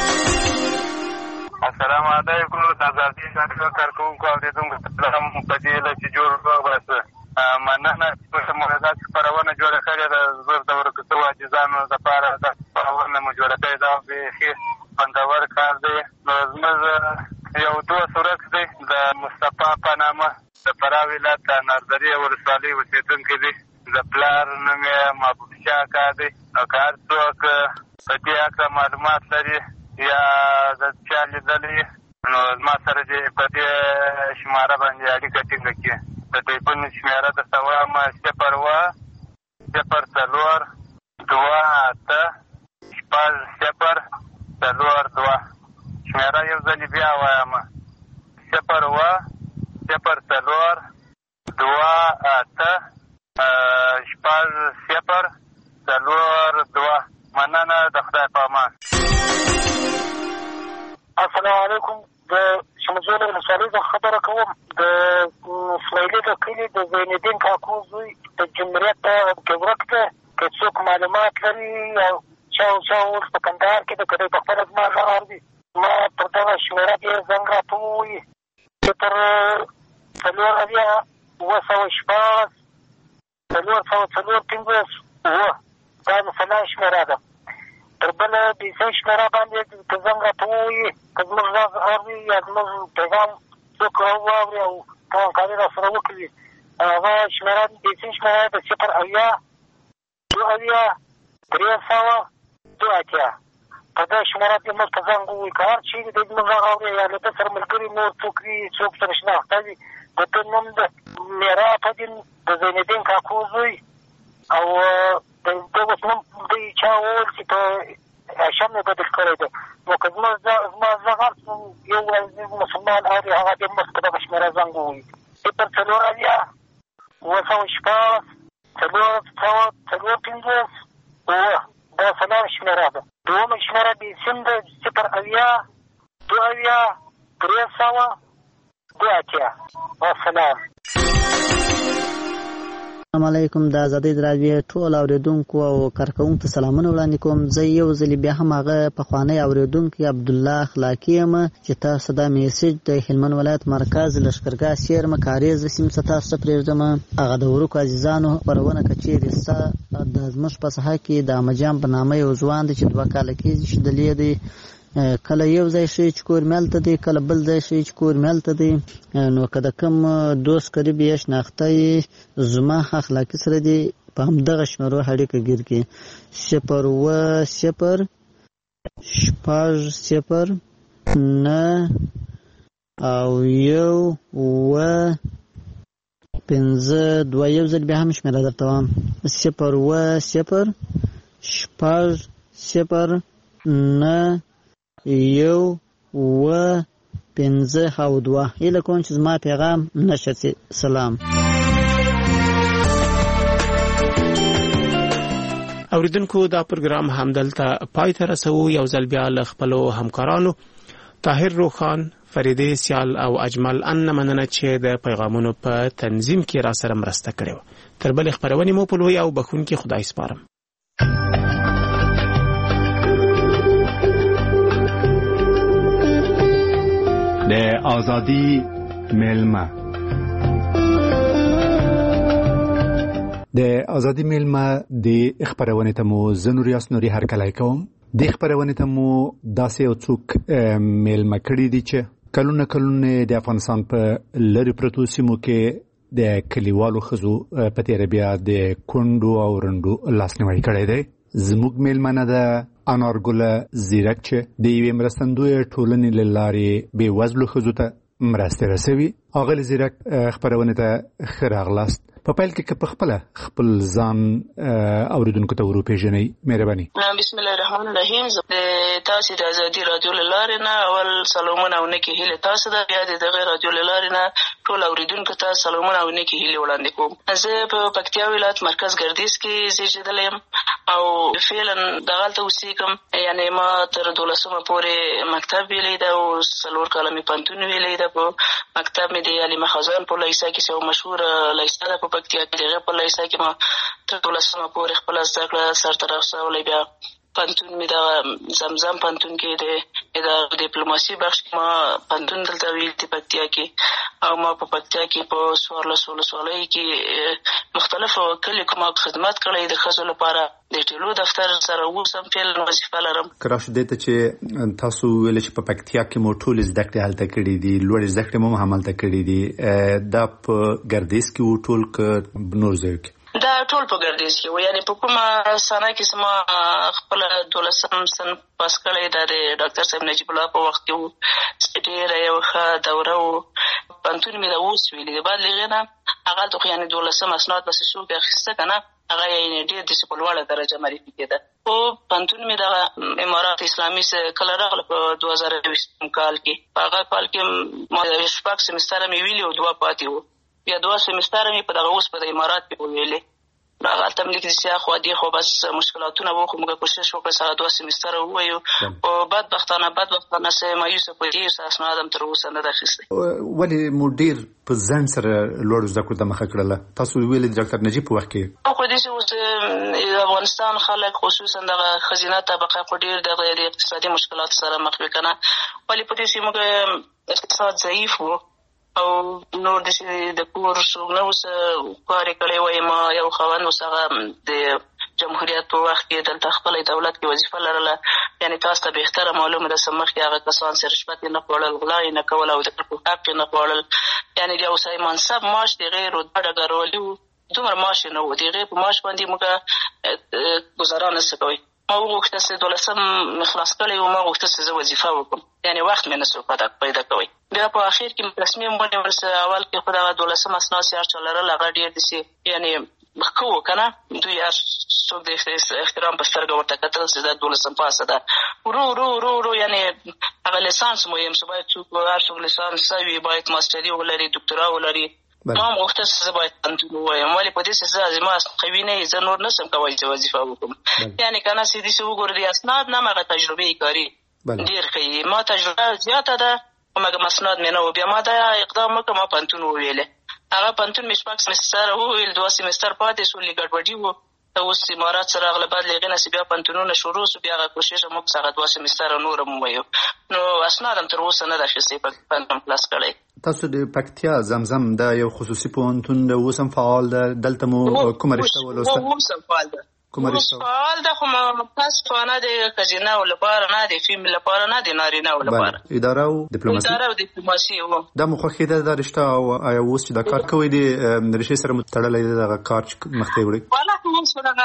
السلام علیکم. د ازادۍ راډیو کارکوونکو اورېدونکو سلام. په دې هیله چې جوړ روغ باسه. مننه چې موږ دا خپرونه جوړه کړې ده. زه د ورک شوو عزیزانو لپاره دا خپرونه مو جوړه کړې ده. بیخي خوندور کار دی. نو زموږ یو دوست ورک دی د مصطفی په نامه د فراه ولایت د نردرې ولسوالۍ اوسېدونکی دی. د پلار نوم یې محبوب شاه اکا دی. نو که هر څوک په دې هکله معلومات لري یا د چا لیدلی نو زما سره دې په دې شماره باندې اړیکه ټینګه کړي. د ټلیفون شمېره درته وایم: صفر اوه صفر څلور دوه اته شپږ صفر څلور دوه. شمېره یو ځلې بیا وایم: صفر اوه صفر څلور دوه اته شپږ صفر څلور دوه. مننه. د خدای په امان. السلام علیکم. د شمزول ولسوالۍ څخه خبره کوم. د اسماعیلي د کلي د زینالدین کاکو زوی د جمهوریت کې ورک دی. که څوک معلومات لري او چا او چا اوس په کندهار کې د که دی په خپله زما غږ اوري ما پر دغه شمېره بیا زنګ راته ووایي: صفر څلور اویا اوه سوه شپږ څلور سوه څلور پنځوس اوه. دا د سلا شمېره ده. تر بله بیسۍ شمېره باندې که زنګ راته ووایي که زموږ غږ اوري یا زموږ پیغام څوک واوري او همکاري را سره وکړي هغه شمېره بیسۍ شمېره د صفر اویا دوه اویا درې سوه دوه اتیا. په دغه شمېره دې موږ ته زنګ ووایي. که هر چېرې د موږ غږ اورې یا له ده سره ملګري نور څوک وي څوک سره شناخته وي د ده نوم د میرات الدین د زینالدین کاکو زوی او د ده اوس نوم دوی چا وویل چې په هاشم یې بدل کړی دی. نو که زما زما زغ هر یو مسلمان اوري هغه دې موږ ته دغه شمېره زنګ ووایي. صفر څلور اویا اووه سوه شپاړس څلور سوه څلور پنځوس اووه دا څلور شمېره ده. دومه شمېره بې سیم ده صفر اویا دوه اویا درې سوه دوه اتیا. والسلام. السلام علیکم. د ازادۍ راډیو ټول اوریدونکو او کارکوونکو ته سلامونه وړاندې کوم. زه یو ځل بیا هم هغه پخوانی اوریدونکی عبدالله اخلاقی یم چې تاسو دا میسج د هلمند ولایت مرکز لښکرګاه سیرمه کاریز سیمې څخه تاسو ته پرېږدم. هغه د ورکو عزیزانو خپرونه که چېرې ستا د زموږ په ساحه کې د احمدجان په نامه یو ځوان دی چې دوه کاله کېږي چې دلې دی، کله یو ځای شي چې کور مې هلته دی، کله بل ځای شي چې کور مې هلته دی. نو که د کوم دوست قریب یې شناخته یې زما اخلاقي سره دی په همدغه شمېرو اړیکه ګیر کړي. صفر اووه صفر شپږ صفر نه او یو اووه پنځه دوه. یو ځل بیا هم شمېره درته وایم. صفر اووه صفر شپږ صفر نه یو اووه پنځه او دوه. هیله کوم چې زما پیغام نشر شي. سلام. اوریدونکو دا پروګرام همدلته پای ته رسوو. یو ځل بیا له خپلو همکارانو طاهر روخان، فریدې سیال او اجمل ان مننه چې د پیغامونو په تنظیم کې را سره مرسته کړې وه. تر بلې خپرونې مو په لوی او بخښونکي خدای سپارم. د ازادي میلمه د ازادي میلمه د خبرونه ته مو زنور یاس نوري هر کله کوم. د خبرونه ته مو داسې یو څوک میلمه کړی دی چې کلونه کلونه د افغانستان په لری پروتو سیمو کې د کلیوالو خزو په تیر بیا د کندو او رندو لاسنیوي کړی دی. زموږ میلمنه ده انارګل زیرک چې د یوې مرستندوی ټولنې له لارې بې وزلو ښځو ته مرستې رسوي. اغلی زیرک خبرونه ته ښه راغلاست. په پیل کې که په خپله خپل ځان اوریدونکو ته وروپېژنئ مهرباني. بسم الله الرحمن الرحیم. د تاسو د ازادي رادیو له لارې نه اول سلامونه او نیکې هیلې تاسو ته، بیا د دغه رادیو له لارې نه ټول اوریدونکو ته سلامونه او نیکې هیلې وړاندې کوم. زه په پکتیا ولایت مرکز ګردیز کې زیږېدلی یم او فعلا دغلته اوسېږم. یعنې ما تر دولسمه پورې مکتب ویلی ده او څلور کاله مې پوهنتون ویلی ده. په مکتب مې د علي خزان په لیسه کې یو مشهوره لیسه ده په پکتیا کې. د هغې په لیسه کې ما تر دولسمه پورې خپله زده کړه سرته رسولی. بیا پوهنتون مې دغه زمزم پوهنتون کې د اداره ډیپلوماسي بخش کې ما پوهنتون دلته ویل دي پکتیا کې. او ما په پکتیا کې په څوارلس ولسوالیو کې مختلفو کلیو کې ما خدمت کړی د ښځو لپاره. د ټیلو دفتر سره اوس هم فعلا وظیفه لرم. که راشو دې ته چې تاسو ویلې چې په پکتیا کې مو ټولې زده کړې هلته کړي دي، لوړې زده کړې مو هم هلته کړي دي، دا په ګردیز کې وو ټول که نور ځایو کې؟ دا ټول په ګردیز کې وو. یعنې په کومه سنه کې زما خپله دولسم صنف پاس کړی دا د ډاکټر صاحب نجیب الله په وخت کې وو. ډېره یو ښه دوره وو. پوهنتون مې دا اوس ویلي دی. بعد له هغې نه هغلته خو یعنې دولسم اسناد پسې څوک اخیسته که نه، هغه یعنې ډېر داسې په لوړه درجه معرفي کېده. خو پوهنتون مې دغه امارات اسلامي کله راغله په دوه زره یوویشتم کال کې. په هغه کال کې ما شپږ سمستره مې ویلي او دوه پاتې وو. بیا دوه سمستره مې په دغه اوس په د امارات کې وویلې. هغلته مې لیک دسې اخوا دې خو بس مشکلاتونه وو، خو موږ کوشش وکړو چې هغه دوه سمستره ووایو. خو بدبختانه بدبختانه څه مایوسه په دې څه اسناد هم تر اوسه نه ده اخیستی. ولې مو ډېر په ځنډ سره لوړو زده کړو ته مخه کړله؟ تاسو ویلې د ډاکټر نجیب په وخت کې خو داسې اوس د افغانستان خلک خصوصا دغه ښځینه طبقه خو ډېر دغه د اقتصادي مشکلاتو سره مخ وي که نه. ولې په دې سیمو کې اقتصاد ضعیف و او نور داسې د کور څوک نه اوس کار یې کړی وای. ما یو خاوند اوس هغه د جمهوریت په وخت کې دلته خپله دولت کې وظیفه لرله. یعنې تاسو ته بهتره معلومه ده چې مخکې هغه کسان چې رشوت یې نه خوړل، غلا یې نه کول او د خلکو حق یې نه خوړل. یعنې د یو سړي منصب معاش د هغې رتبه ډګروالي وو، دومره معاش یې نه و. د هغې په معاش باندې موږ ګزاره نه څه کوئ. ما وغوښتل چې دولسم مې خلاص کړی و، ما غوښتل چې زه وظیفه وکړم، یعنې وخت مې نه سو پیدا کوی. بیا په اخر کې مې تصمیم ونیول چې اول کې خو دغه دولسم اسناد چې هر چا لرل هغه ډېر داسې یعنې ښه و که نه، دوی هر څوک د احترام په سترګه ورته کتل چې دا دولسم پاسه ده. ورو ورو ورو ورو یعنې هغه لیسانس مهم چې باید څوک هر څوک لیسانس وي، باید ماسټري ولري، دوکتورا ولري. ما هم غوښتل چې زه باید پوهنتون ووایم، ولې په دې چې زه زما قوي نه یې، زه نور نشم کولی چې وظیفه وکړم. یعنې که نه چې داسې وګورو د اسناد نه همغه تجربې کاري ډېر ښه. ما تجربه زیاته ده خو مګر اسناد مې نه و. بیا ما دا اقدام وکړ، ما پوهنتون وویلې. هغه پوهنتون مې شپږ سمستره وویل، دوه سمستر پاتې شو، لږ ګډوډي و. اوس امارات سره راغله، بعد له هغې نه چې بیا پوهنتونونه شروع شو، بیا هغه کوشش موږ هغه دوه سمستره نور هم وویو. نو اسناد هم تر اوسه نه ده اخیستی پوهنتون خلاص کړی. تاسو د پکتیا زمزم دا یو خصوصي پوهنتون د اوس هم فعال ده، دلته مو کومه رشته ولوسته؟ اوس هم فعال ده، اوس فعال ده، خو متاسفانه د ښځینهو لپاره نه، د فیمل لپاره نه، د نارینهو لپاره. اداره او ډیپلوماسي اداره او ډیپلوماسي و. دا مو خوښېده دا رشته؟ او آیا اوس چې دا کار کوئ د رشتې سره مو تړلی دی دغه کار چې مخته یې وړئ؟ والله اوس دغه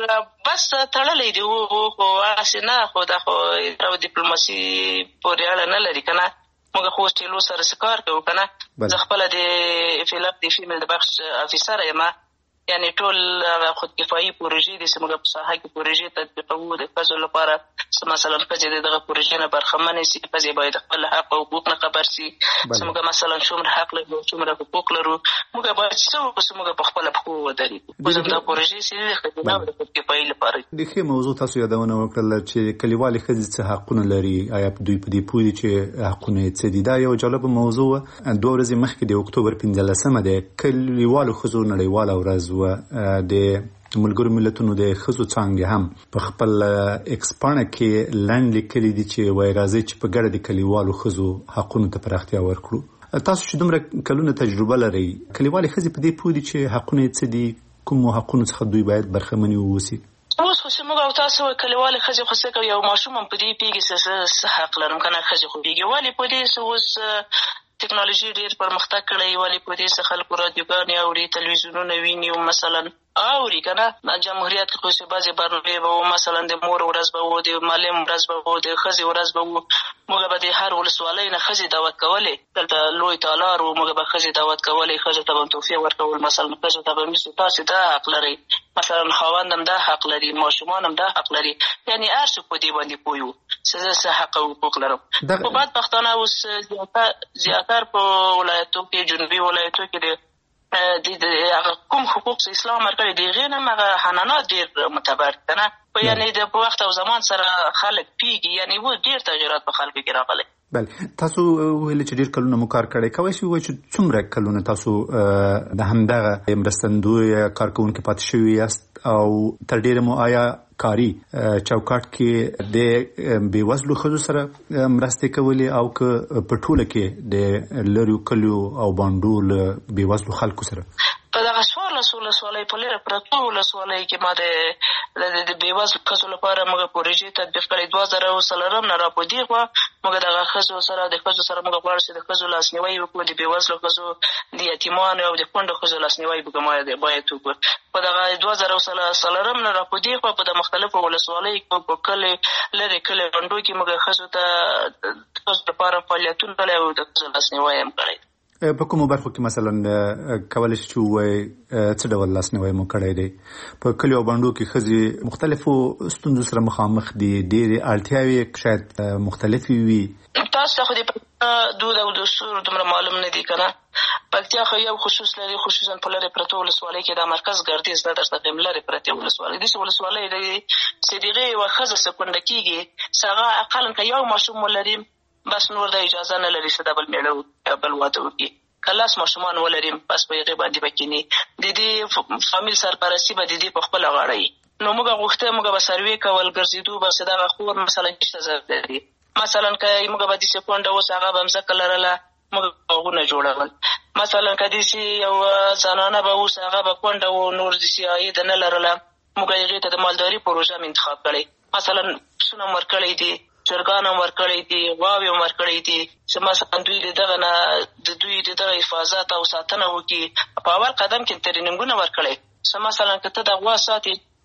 بس تړلی دی خو هغسې نه، خو دا خو اداره او ډیپلوماسي پورې اړه نه لري که نه. موږ خو اوس ټیلو سره څه کار کوو که نه. زه خپله د فیلپ د فیمل د بخش افیسره یم، یعنې ټول هغه خودکفایي پروژې دي چې موږ په ساحه کې پروژې تطبیقوو د ښځو لپاره. مثلا ښځې د دغه پروژې نه برخمنې سي، ښځې باید خپل حق او حقوق نه خبر سي چې موږ مثلا څومره حق لرو، څومره حقوق لرو. موږ باید څه وکړو چې موږ په خپله پښو ودرېږو. اوس دا پروژې چې دي د ښځینه او د خودکفایي لپاره دي. د ښې موضوع تاسو یادونه وکړله چې کلیوالې ښځې څه حقونه لري، آیا دوی په دې پوه دي چې حقونه یې څه دي؟ دا یو جالبه موضوع وه. دوه ورځې مخکې د اکتوبر پنځلسمه د کلیوالو ښځو نړیواله ورځ وه. د ملګرو ملتونو د ښځو څانګې هم په خپل ایکس پاڼه کې لنډ لیکلي دي چې وایي راځئ چې په ګډه د کلیوالو ښځو حقونو ته پراختیا ورکړو. تاسو چې دومره کلونه تجربه لرئ، کلیوالې ښځې په دې پوه دي چې حقونه یې څه دي، کومو حقونو څخه دوی باید برخمنې واوسي؟ اوس خو چې موږ او تاسو کلیوالې ښځې خو څه کوي، یو ماشوم هم په دې پوهېږي چې زه څه حق لرم که نه. ښځې خو پوهېږي، ولې په دې چې اوس ټکنالوژي ډېر پرمختګ کړی، ولې په دې چې خلکو رادیوګانې اوري، تلویزیونونه ویني، مثلا اوري که نه. جمهوریت کې خو چې بعضې برنامې به وو، مثلا د مور ورځ به وو، د معلم ورځ به وو، د ښځې ورځ به وو. موږ به د هر ولسوالۍ نه ښځې دعوت کولې، دلته لوی تالار و، موږ به ښځې دعوت کولې، ښځو ته به تحفې ورکول. مثلا ښځو ته به نیسو، تاسې دا حق لرئ، مثلا خاوند هم دا حق لري، ماشومان هم دا حق لري. یعنې هر څوک په دې باندې پوه وو چې زه څه حق او حقوق لرم. خو بعد پښتانه اوس زیاتر په ولایتو کې، جنوبي ولایتو کې د د هغه کوم حقوق چې اسلام ورکړي د هغې نه هم هغه حنانات ډېر معتبر که نه. یعنې د په وخت او زمان سره خلک پیږي، یعنې اوس ډېر تغیرات په خلکو کې راغلی. بله، تاسو ویلې چې ډېر کلونه مو کار کړی، کولی شئ ووایئ چې څومره کلونه تاسو د همدغه مرستندوی کارکوونکي پاتې شوي یاست، او تر ډېره مو آیا کاري چوکاټ کې د بېوزلو ښځو سره مرستې کولې، او که په ټوله کې د لرې کلیو او بانډو له بېوزلو خلکو سره؟ په دغه څوارلس ولسوالۍ په لرې پرتو ولسوالیو کې ما د د بېوزلو ښځو لپاره موږ پروژې تطبیق کړې. دوه زره اووه څلورم نه را په دېخوا موږ دغه ښځو سره د ښځو سره موږ غواړو چې د ښځو لاسنیوی وکړو، د بېوزلو ښځو، د یتیمانو او د کونډو ښځو لاسنیوی به باید وکړو. په دغه دوه زره اووه څلورم نه را په دېخوا په د مختلفو ولسوالیو کې، په کلي لرې کلي غونډو کې موږ ښځو ته د ښځو لپاره فعالیتونه کړی او د ښځو لاسنیوی هم کړی. په کومو برخو کې مثلا کولی شئ چې ووایئ څه ډول لاسنیوی مو کړی دی؟ په کلیو او بانډو کې ښځې مختلفو ستونزو سره مخامخ دي، ډېرې اړتیاوې شاید مختلفې وي. تاسو ته خو د پکتیا دود او دستور دومره معلوم نه دي که نه. پکتیا خو یو خصوص لري، خصوصا په لرې پرتو ولسوالۍ کې. دا مرکز ګردیز نه درته ښیم، لرې پرتې ولسوالۍ، داسې ولسوالۍ لري چې د هغې یوه ښځه چې کونډه کېږي چې هغه اقلا که یو ماشوم ولري، بس نور د اجازه نه لري چې ډبل میړه بل واده وکړي. که لاس ماشومان ولري، بس په هغې باندې به کښېني، د دې فامیل سرپرستي به د دې په خپله غاړه وي. نو موږ غوښته موږ به سروې کول، ګرځېدو به چې دغه خور مثلا څه ضرورت لري. مثلا که موږ به داسې کونډه اوس هغه به مځکه لرله، موږ باغونه جوړول. مثلا که داسې یو زنانه به اوس هغه به کونډه و، نور داسې عاید نه لرله، موږ هغې ته د مالداري پروژه م انتخاب کړی. مثلا پسونه م ورکړی دي، چرګان هم ورکړی دي، غواوې هم ورکړی دي چې مثلا دوی د دغه نه د دوی د دغه حفاظت او ساتنه وکړي. په اول قدم کې ترینینګونه ورکړی چې مثلا که ته د غوا ساتې،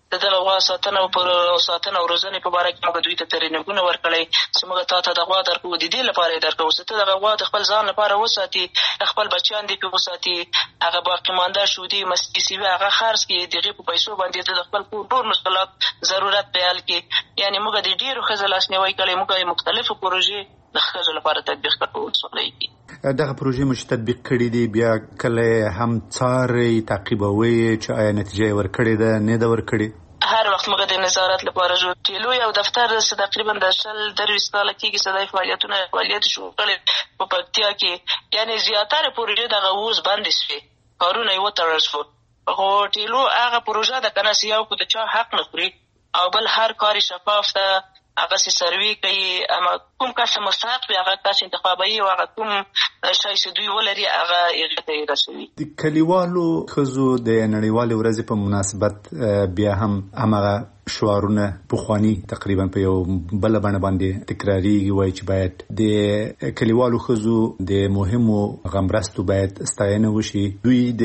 د دغه غوا ساتنه او پر ساتنه او روزنې په باره کې موږ دوی ته ترینینګونه ورکړی چې موږ تا ته د غوا درکوو د دې لپاره یې درکوو چې ته دغه غوا د خپل ځان لپاره وساتي خپل بچیان دې پرې وساتي هغه باقي مانده شودې مستې سیوې هغه خرڅ کړي د هغې په پیسو باندې د خپل کور ټول مشکلات ضرورت په حل کې یعنې موږ د ډېرو ښځو لاسنیوی کړی موږ یې مختلفو پروژې د ښځو لپاره تطبیق کړو څومره کې دغه پروژې مو چې تطبیق کړي دي بیا کله هم څارئ تعقیبوئ چې آیا نتیجه یې ورکړې ده نه ده ورکړې هر وخت موږ د نظارت لپاره جوړ ټیلو یو دفتر تقریبا د شل درویشت کاله کېږي چې دا فعالیتونه فعالیت شروع کړی په پکتیا کې یعنې زیاتره پروژې دغه اوس بندې شوې کارونه یې وتړل شو خو ټیلو هغه پروژه ده که نه چې یو خو د چا حق نه خوري او بل هر کار شفاف ده هغه سي سروي کوي اما کوم کس مستحق وي هغه کس انتخابوي او هغه کوم شی چې دوی ولري هغه هغې ته یې رسوي. د کلیوالو ښځو د نړیوالې ورځې په مناسبت بیا هم همغه شعارونه پخواني تقریبا په یو بله بڼه باندې تکراریږي وایي چې باید د کلیوالو ښځو د مهمو غمرستو باید ستاینه وشي دوی د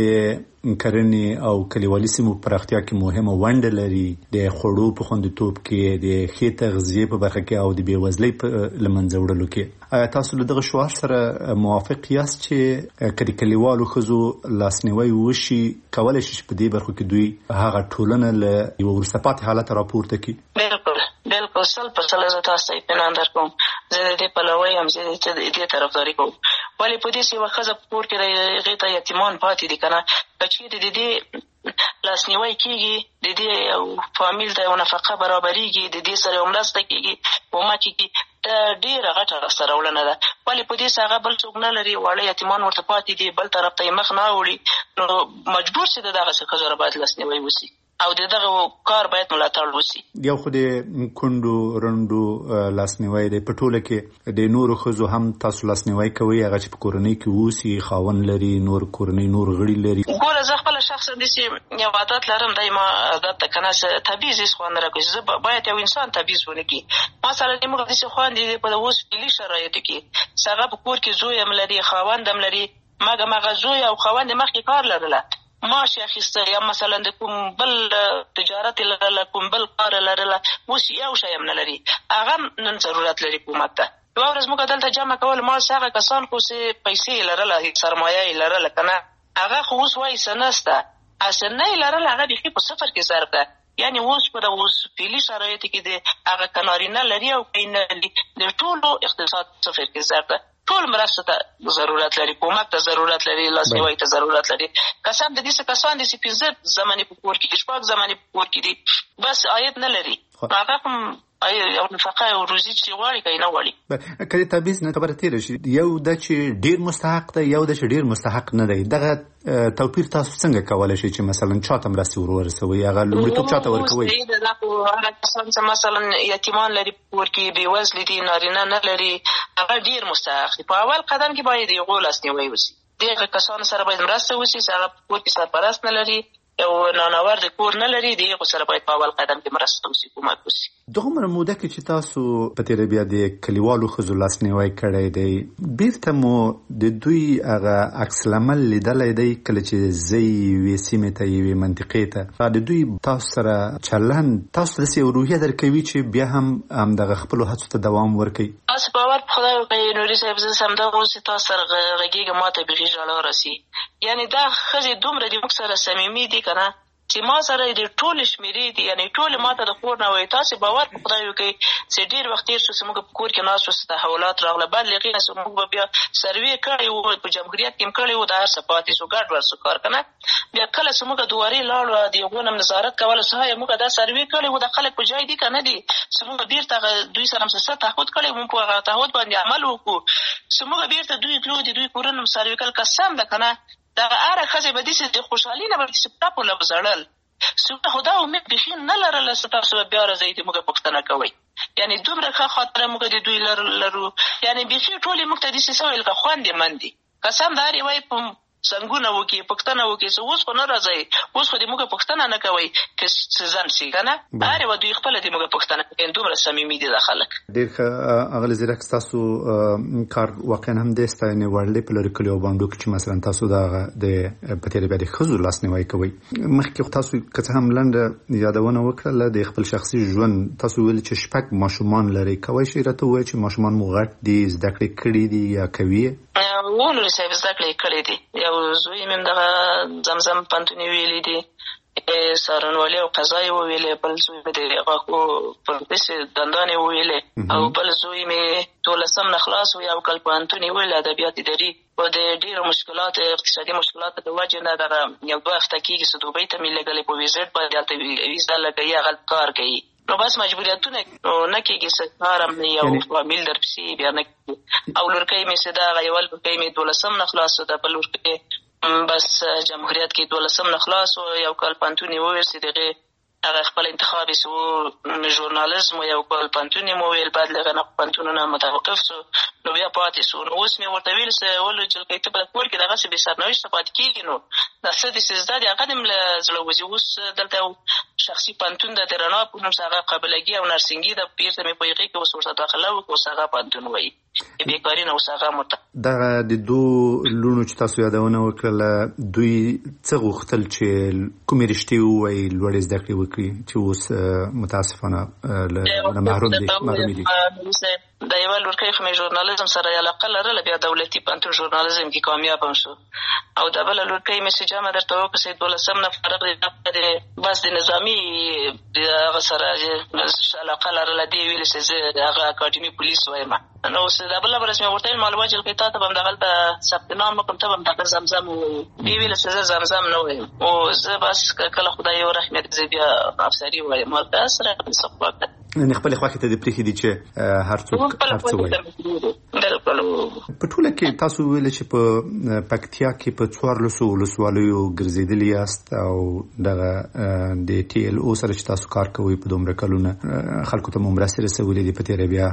کرنې او کلیوالي سیمو پراختیا کې مهمه ونډه لري د خوړو په خوندیتوب کې د ښې تغذیې په برخه کې او د بېوزلۍ په له منځه وړلو کې آیا تاسو له دغه شعار سره موافق یاست چې که د کلیوالو ښځو لاسنیوی وشي کولی شي چې په دې برخو کې دوی هغه ټولنه له یوه وروسته پاتې حالت راپورته کړي؟ بلکل بلکل سل په سل زه تاسو ته اطمینان درکوم زه د دې پلوی یم زه د دې طرفداري کوم ولې په دې چې یوه ښځه په کور کې د هغې ته یتیمان پاتې دي که نه که چېرې د دې لاسنیوی کېږي د دې یو فامیل ته یو نفقه برابرېږي د دې سره یو مرسته کېږي کومک کېږي دا ډېره غټه لاسته راوړنه ده ولې په دې چې هغه بل څوک نه لري واړه یتیمان ورته پاتې دي بل طرف ته یې مخ نه اوړي نو مجبور چې د دغسې ښځو باید لاسنیوی وشي او د دغه کار باید ملاتړ وشي. یو خو د کونډو رنډو لاسنیوی دی په ټوله کې د نورو ښځو هم تاسو لاسنیوی کوئ هغه چې په کورنۍ کې اوسي خاوند لري نور کورنۍ نور غړي لري؟ ګوره زه خپله شخصا داسې یو عادت لرم دی ما عادت ده که نه تبعیض هېڅ خوند نه راکوي زه باید یو انسان تبعیض ونه کړي مثلا موږ داسې خویندې دي په اوس فعلي شرایطو کې چې هغه په کور کې زوی هم لري خاوند هم لري مګم هغه زوی او خاوند یې مخکې کار لرله معاش یې اخیسته یا مثلا د کوم بل تجارت یې لرله کوم بل کار یې لرله اوس یو شی هم نه لري هغه نن ضرورت لري حکومت ته یوه ورځ موږ دلته جمع کول ما چې هغه کسان خو چې پیسې یې لرله سرمایه یې لرله که نه هغه خو اوس وایي څه نشته هسې نه یې لرله هغه بیخي په صفر کې ضرب ده یعنې اوس په دغه اوس فعلي شرایطو کې د هغه که نارینه لري او که یې نه لري د ټولو اقتصاد صفر کې ضرب ده ټول مرسته ته ضرورت لري کومک ته ضرورت لري لاسنیوی ته ضرورت لري کسان د دې څه کسان دي چې پنځه زمانې په کور کې دي شپږ زمانې په کور کې دي بس عاید نه لري هغه هم یو نفقه او روزي چې غواړي که یې نه غواړي که د تبعیض نه خبره تېره شي یو ده چې ډېر مستحق دی یو ده چې ډېر مستحق نه دی دغه توپیر تاسو څنګه کولی شئ چې مثلا چا ته مرستې ور ورسوئ هغه لومړیتوب چا ته ورکوئ؟ هغه کسان چې مثلا یتیمان لري په کور کې بېوزلي دي نارینه نه لري هغه ډېر مستحق دي په اول قدم کې باید د هغو لاسنیوی وشي دغه کسانو سره باید مرسته وشي چې هغه په کور کې سرپرست نه لري یو نانور د کور نه لري د هغو سره باید په اول قدم کې مرسته وشي کومک وشي. دغومره موده کې چې تاسو په تېره بیا د کلیوالو ښځو لاسنیوی کړی دی بېرته مو د دوی هغه عکس العمل لیدلی دی کله چې ځئ یوې سیمې ته یوې منطقې ته د دوی تاسو سره چلند تاسو ته داسې یو روحیه درکوي چې بیا هم همدغه خپلو هڅو ته دوام ورکوي؟ تاسو باور په خدای وکړئ نوري صاحب زه همدغه اوس چې تاسو سره غږېږم ما ته بیخي ژړا راسي یعنې دا ښځې دومره د موږ سره صمیمي دي که نه چې ما سره د ټولې شمېرې دي یعنې ټولې ما ته د کور نه وایي تاسې باور په خدای وکړئ چې ډېر وخت تېر شو چې موږ په کور کې ناست وو چې تحولات راغله بعد له هغې نه چې موږ به بیا سروې کړی وو په جمهوریت کې هم کړی وو دا هر څه پاتې شو ګډ وډ شو کار که نه بیا کله چې موږ دوارې لاړو د هغو نه نظارت کوله چې هایه موږ دا سروې کړی وو دا خلک په جای دي که نه دي چې موږ بېرته دوی سره هم څه تعهد کړی موږ په هغه تعهد باندې عمل وکړو چې موږ بېرته دوی تلو د دوی کورونه هم سروې کړل قسم ده که نه دغه هره ښځې به داسې د خوشحالي نه به داسې پټپو نه به ژړل چې خو دا امید بیخي نه لرله چې تاسو به بیا راځئ د موږ پوښتنه کوئ یعنې دومره ښه خاطره موږ د دوی لرو یعنې بیخي ټولې موږ ته داسې څه ویل که خوند یې من دي قسم د هر یوه په څنګهونه وکړي پوښتنه وکړي چې اوس خو نه راځئ اوس خو دې موږ پوښتنه نه کوئ که څه ځان شي که نه هر یوه دوی خپله دې موږ پوښتنه کوي دومره صمیمي دي دا خلک ډېر ښه اغلې زیرک ستاسو کار واقعا هم د ستاینې وړ دی په لرې کلیو او بانډو کې چې مثلا تاسو د د په تېره بیا د ښځو لاسنیوی کوئ مخکې خو تاسو که څه هم لنډه یادونه وکړله د خپل شخصي ژوند تاسو ویل چې شپږ ماشومان لرئ کولی شئ راته ووایئ چې ماشومان مو غټ دي زده کړې کړي دي یا کوي یې و نورې صاحب زده کړې کړې دي یو زوی مې هم دغه زمزم پوهنتون یې ویلي دي څارنوالي او قضا یې وویلې بل زوی مې د غاښو پروفیسر دندان یې وویلې او بل زوی مې دولسم نه خلاص و یو کال پوهنتون یې ویل ادبیات اداري و د ډېرو مشکلات اقتصادي مشکلاتو د وجې نه دغه یو دوه هفته کېږي چې دوبۍ ته مې لېږلی په ویزټ باندې هلته ویزا لګوي هغه کار کوي نو بس مجبوریتونه نه کېږي چې کار هم یو فامیل درپسې بیا نه کېږي او لورکۍ مې چې دغه یوه لورکۍ مې دولسم نه خلاص و د بل لورکۍ بس جمهوریت کې دولسم نه خلاص و یو کال پوهنتون یې وویل چې دغې هغه خپل انتخاب یې و ژورنالزم و یو کال پوهنتون یې مو ویل بعد له هغه نه پوهنتونونه متوقف سو نو بیا پاتې سو نو اوس مې ورته ویل چې ولو جلکۍ ته په کور کې دغسې بې سرنوشته پاتې کېږي نو دا څه دې چې زده دي هغه دې هم له زړه وځي اوس دلته یو شخصي پوهنتون ده د رڼا په نوم چې هغه قابلګي او نرسنګي ده بېرته مې په هغې کې اوس ورته داخله وکړو اوس هغه پوهنتون وایي بېکاري نه اوس هغه مرته دغه د دوو لوڼو چې تاسو یادونه وکړله دوی څه غوښتل چې کومې رشتې ووایي لوړې زده کړې وکړي چې اوس متاسفانه له محروم دي محرومې دي د یوه لورکۍ خو مې ژورنالزم سره یې علاقه لرله بیا دولتي پوهنتون ژورنالزم کې کامیاب هم شو او د بله لورکۍ مې چې جمع درته وکړه چې دولسم نه فارغ دی بس د نظامي هغه سره علاقه لرله دې ویلې چې زه هغه اکاډمي پولیس وایم نو اوس د بله ورځ مې ورته ویل معلومات جلکۍ تا ته به هم دغلته ثبت نام وکړم ته به هم دغه زمزم ووایي دې ویله چې زه زمزم نه وایم او زه بس کله خدای یو رحمت زه بیا افسري وایم دا سره څه خواږه یعنې خپلې خوښې ته دې پرېښي دي چې هر څوک هر څه وایي په ټوله کې تاسو ویلې چې په پکتیا کې په څوارلسو ولسوالیو ګرځېدلي یاست او دغه د ټي ایل او سره چې تاسو کار کوئ په دومره کلونه خلکو ته مو مرستې رسولې دي په تېره بیا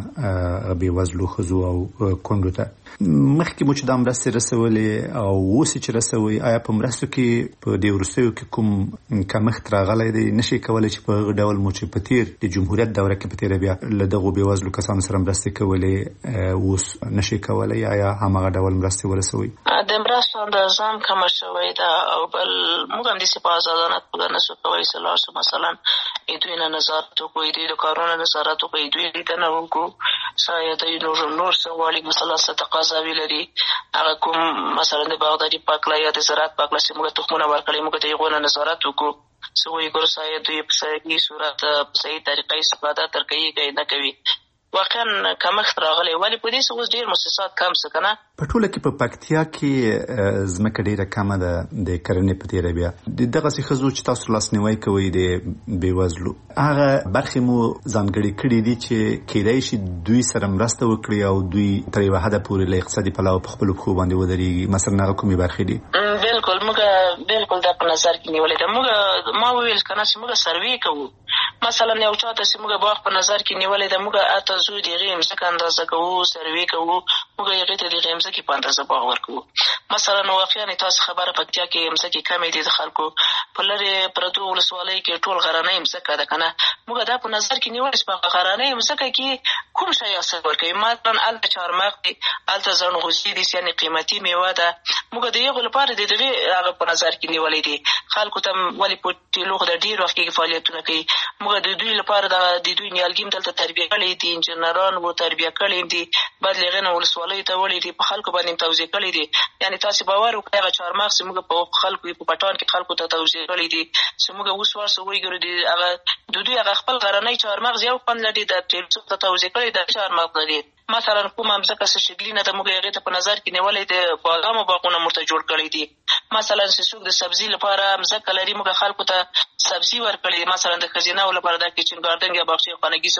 بېوزلو ښځو او کونډو ته مخکې مو چې دا مرستې رسولې او اوس چې رسوئ آیا په مرستو کې په دې وروستیو کې کوم کمښت راغلی دی نه شئ کولی چې په هغه ډول مو چې په تېر د جمهوریت دوره کې په تېره بیا له دغو بېوزلو کسانو سره مرستې کولې اوس نه شئ کولی آیا هماغه ډول مرستې ورسوئ د مرستو اندازه هم کمه شوې ده او بل موږ همداسې په ازادانه توګه نشو کولی چې لاړ شو مثلا دوی نه نظارت وکړو دوی د کارونو نظارت وکړو دوی لیدنه وکړو شاید نور نور څه غواړي مثلا څه تقاضاوي لري هغه کوم مثلا د باغداري پاکله یا د زراعت پاکله چې موږ تخمونه ورکړي موږ د هغو نه نظارت وکړو څه وایي ګورو شاید دوی په صحیح صورت په صحیح طریقه استفاده تر کوي که نه کوي واقعا کمښت راغلی ولې په دې څه اوس ډېر مؤسسات کم څه که نه په ټوله کې په پکتیا کې ځمکه ډېره کمه ده د کرنې په تېره بیا د دغسې ښځو چې تاسو لاسنیوی کوئ د بېوزلو هغه برخې مو ځانګړې کړي دي چې کیدای شي دوی سره مرسته وکړي او دوی تر یوه حده پورې له اقتصادي پلوه په خپلو پښو باندې ودرېږي مثلا هغه کومې برخې دي بلکل موږ بلکل دا په نظر کې نیولې ده موږ ما وویل که نه چې موږ سروې کوو مثلا یو چا ته چې موږ باغ په نظر کې نیولې ده موږ اته زو د هغې مځکه اندازه کوو سروې کوو موږ هغې ته د هغې مځکې په اندازه باغ ورکوو مثلا واقعا تاسو خبره پکتیا کې مځکې کمې دي د خلکو په لرې پرتو ولسوالیو کې ټول غرنۍ مځکه ده که نه موږ دا په نظر کې نیولې چې په غرنۍ مځکه کې کوم شی اثر ورکوي مثلا هلته چهارمغز دي هلته زڼغوزي دي یعنې قیمتي میوه ده موږ د هغو لپاره د دغې هغه په نظر کې نیولې دي خلکو ته ولې په ټیلو د ډېر وخت کې فعالیتونه کوي موږ د دوی لپاره د دوی نیالګي هم دلته تربیه کړي دي انجینران و تربیه کړي دي بعد له هغې نه ولسوالیو ته وړي دي په خلکو باندې هم توزیع کړي دي یعنې تاسې باور وکړئ هغه چهارمغز چې موږ په خلکو په پټان کې خلکو ته توزیع کړي دي چې موږ اوس ورسره وګورو هغه د دوی هغه خپل غرنۍ چهارمغز یو خوند لري د ټیلو ته توزیع کړي د چهارمغز لري مثلا کومه مځکه چې شګلینه ده موږ هغې ته په نظر کې نیولې د بادامو باغونه موږ ته جوړ کړي دي مثلا چې څوک د سبزي لپاره مځکه لري موږ خلکو ته سبزي ورکړي مثلا د ښځینهو لپاره د کچن ګارډن یا باغچې خانګي څه وایي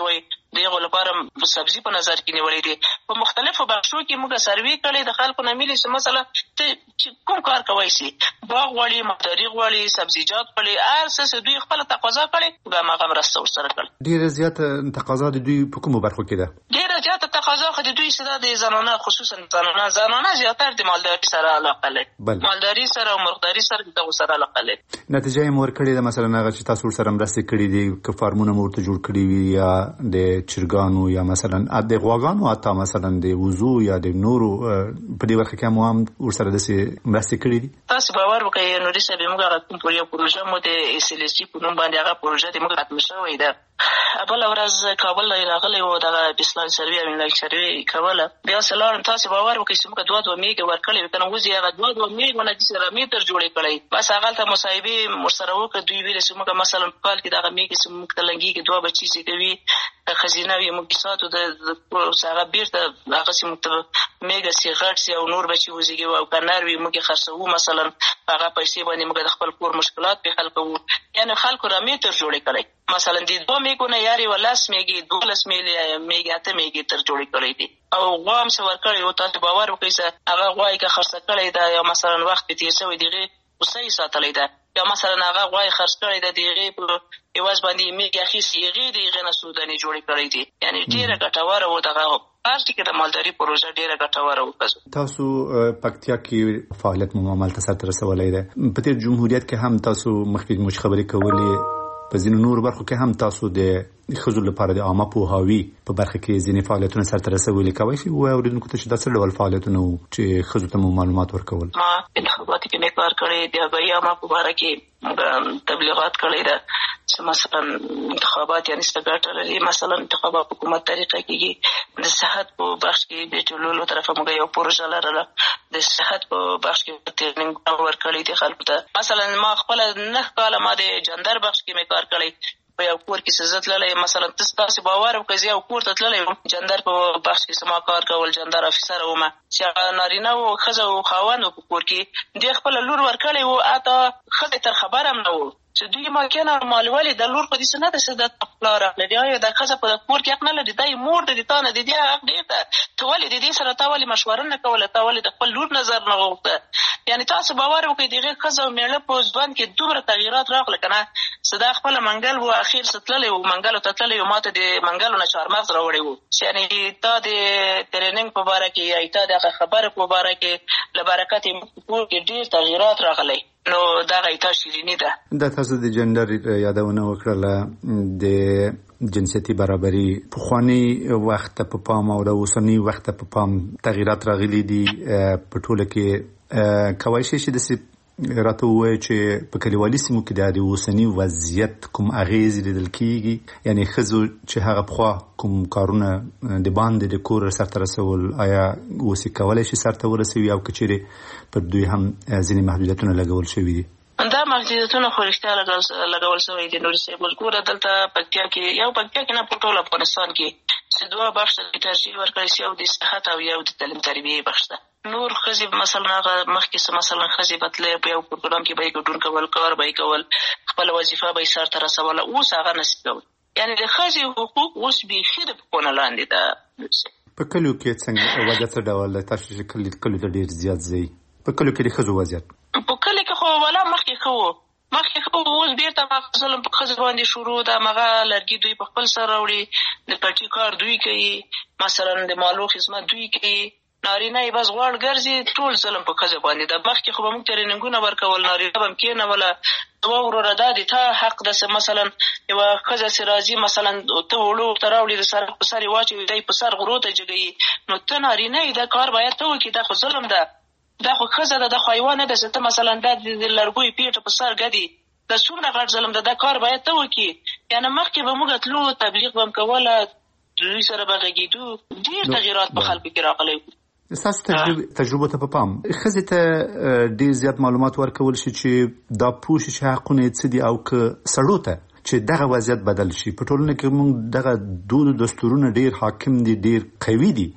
دغه لپاره سبزي په نظر کې نیولې دي. په مختلفو بخشو کې موږ سروې کړې د خلکو نه ملي چې مثلا ته کوم کار کوي سي باغ غواړي مقداري غواړي سبزیجات غواړي هر څه دوی خپل تقاضا کړي دا هغه مرسته ورسره کړي. ډیره زیاته تقاضا د دوی په کومو برخو کې ده؟ ډیره زیاته تقاضا خو د دوی سره د زنانه خصوصا زنانه زنانه زیاتره د مالداري سره علاقه لري. مالداري سره او مرغداري سره دغه سره علاقه لري. نتیجه یې مور کړې ده مثلا هغه چې تاسو سره مرسته کړې دي که فارمونه مورته جوړ کړی وي یا د چرګانو یا مثلا د غواګانو اته مثلا د وضو یا د نورو په دې برخه کې هم ورسره د مرسته کړې دي. تاسو باور وکړئ نو رسې به موږ کوم په یو پروژه مو د اس ال سی په نوم باندې هغه پروژه د موږ ختم شوې ده. بل ورځ کابل لا راغلی و دغه اسلام سروي او انلاین سروي کوله بیا سلام تاسو باور وکړئ چې موږ دوه دوه میګ ورکړل کنه وځي هغه دوه دوه میګ ونه چې سره میټر جوړې کړی بس هغه ته مصاحبه مرسره وکړه دوی ویل چې موږ مثلا په کال کې دغه میګ چې موږ تلنګي کې دوه بچی چې کوي خزینه وي موږ ساتو د هغه بیرته هغه چې موږ میګ سي غټ سي او نور بچی وځي او کنار وي موږ خرڅو مثلا هغه پیسې باندې موږ د خپل کور مشکلات په حل کوو یعنی خلکو را میټر جوړې کړی مثلا د دوه میګونه یاري ولاس میګي دولس میلي میګي اته میګي تر جوړې کړې دي او غوام څه ورکړی او تاسو باور وکړئ چې هغه غوای که خرڅ کړی دا یا مثلا وخت په تیر شوی دیغه وسې ساتلې ده یا مثلا هغه غوای خرڅ کړی ده دیغه په یواز باندې میګي اخیسي یغې دیغه نه سوداني جوړې کړې دي یعنی ډیره ګټوره و دغه پارټي کې د مالداري پروژه ډیره ګټوره و. تاسو پکتیا کې فعالیت مو عمل ته سره رسولای ده په تیر جمهوریت کې هم تاسو مخکې مش خبرې کولې په ځینو نور برخو کې هم تاسو د خزو لپاره د عامه پوهاوی په برخه کې ځینې فعالیتونه سره رسولي کوي شي او اوریدونکو ته چې د څه ډول فعالیتونه چې خزو ته معلومات ورکول. ما انتخابات کې مې کار کړی دی د عامه په اړه کې تبلیغات کړی ده چې مثلا انتخابات یعنی ستګټ لري مثلا انتخابات حکومت طریقه کې د صحت په بخش کې د ټولولو طرفه موږ یو پروژه لرله د صحت په بخش کې ټریننګ ورکړی دی خلکو ته مثلا ما خپل نه کاله ما د جندر بخش کې مې کار کړی په یو کور کې سزت للی مثلا تاسو باور وکړئ یو کور ته تللی وم جندر په بخش کې سما کار کول جندر افیسر وم چې نارینه او ښځه او خاوند په کور کې د خپل لور ورکړی و اته ښځې تر خبر هم نه و چې دوی ما کنه مالوالي د لور په دې سنت سده خپل راغلی دی د ښځه په کور کې حق نه لري دای مور د دې تانه د دې حق دی ته ولې د دې سره تا ولې مشوره نه کوله تا ولې د خپل لور نظر نه غوښته یعنی تاسو باور وکړئ دغه ښځه او میړه په ځوان کې دومره تغیرات راغله کنه صدا خپل منګل و اخیر ستللی و منګل ته تللی و ماته د منګلو نه چارمغز راوړی و یعنی تا د ټریننګ په باره کې یا تا د خبرې په باره کې لبرکت کور کې ډیر تغیرات راغلی نو دا غیتا شیرینی ده. د تاسو د جندر یادونه وکړه د جنسيتي برابرۍ په خواني وخت په پام او د اوسنی وخت په پام تغیرات راغلي دي په ټوله کې کوي چې د راته وایي چې په کلیوالي سیمو کې د اوسنی وضعیت کوم اغیز لیدل کیږي یعنی خزو چې هغه په کوم کارونه د باندې د کور سره رسول آیا اوسې کولای شي سره ورسوي او کچېره پر دوی هم ځینې محدودیتونه لګول شوي دي. دا محدودیتونه خو رښتیا لګول شوي دي نو چې مذکوره دلته پکتیا کې یو پکتیا کې نه په ټول افغانستان کې چې دوه بخش ته ترجیح ورکړل شي او د صحت او یو د تعلیم تربیه بخش ده نور خزي مثلا هغه مخکې مثلا خزي بتلې په یو پروګرام کې به ګډون کول کار به کول خپل وظیفه به سر تر رسول اوس هغه نشي کول یعنی د خزي حقوق اوس به خیر په نه لاندې ده. په کلو کې څنګه وضعیت ډول تاسو چې کلی کلو د ډیر زیات زی په کلو کې د خزو وضعیت په کلی کې خو ولا مخکې خو مخکې خو اوس بیرته مثلا په خزو باندې شروع ده مغه لرګي دوی په خپل سره وړي د پټي کار دوی کوي مثلا د مالو خدمت دوی کوي نارینه یې بس غواړ ګرځي ټول ظلم په خزه باندې د مخکې خو به موږ ټریننګونه ورکول نارینه به کېنه ولا دوه وروره دا دي ته حق ده مثلا یو خزه سرازي مثلا ته وړو تراوړي د سر په سر واچوي دای په سر غرو ته جګي نو ته نارینه دا کار باید ته وکړي دا خو ظلم ده دا خو خزه ده د حیوان ده چې ته مثلا د لرګوي پیټه په سر غدي دا څومره غټ ظلم ده دا کار باید ته وکړي یعنی مخکې به موږ تلو تبلیغ به کوله دوی سره به غږیدو ډیر تغیرات په خلکو کې راغلي. تاسو تجربه تجربه ته په پام خزه ته ډیر زیات معلومات ورکول شي چې دا پوښ چې حقونه څه دي او که سړو ته چې دغه وضعیت بدل شي په ټولنه کې موږ دغه دود دستورونه ډیر حاکم دي ډیر قوي دي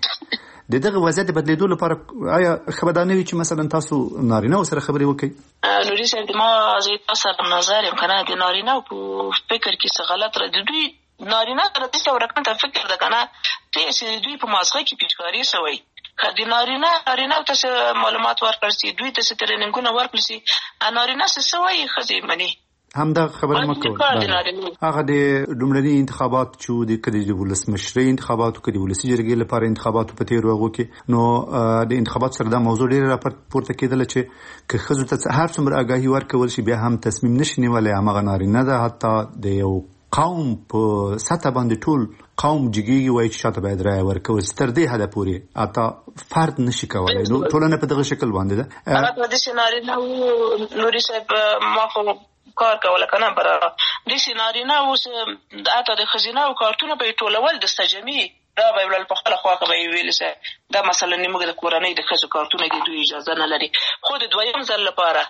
د دغه وضعیت بدلیدو لپاره آیا خبردانه وي چې مثلا تاسو نارینه سره خبرې وکړئ؟ نوري صاحب ما زه تاسو په نظر یم کنه د نارینه په فکر کې څه غلط را دي دوی نارینه سره داسې ورکن ته فکر ده که نه ته چې دوی په مازغه کې پیچکاري شوی که د نارینه نارینه ته څه معلومات ورکړل سي دوی ته څه ټریننګونه ورکړل سي نارینه څه څه وایي ښځې مني همدا خبره مه کوئ. هغه د لومړني انتخابات چې د کدي د ولسمشرۍ انتخاباتو کدي ولسي جرګې لپاره انتخاباتو په تیر وغو کې نو د انتخابات سره د موضوع ډیره راپورته کېدل چې که ښځو ته هر څومره آګاهي ورکول شي بیا هم تصمیم نشي نیولای هغه نارینه ده حتی د یو قوم په سطح باندې ټول قوم جګیږي وایي چې شاته باید رایه ورکول شي تر دې حده پورې اته فرد نشي کولی نو ټولنه په دغه شکل باندې ده. هغه په داسې نارینه وو نوري صاحب ما خو کار کوله که نه بره داسې نارینه اوس حتی د ښځینهو کارتونه به یې ټولول د استجمې دا به یې وړل په خپله خوا که به یې ویلې صاحب دا مثلا موږ د کورنۍ د ښځو کارتونه دي دوی اجازه نه لري خو د دویم ځل لپاره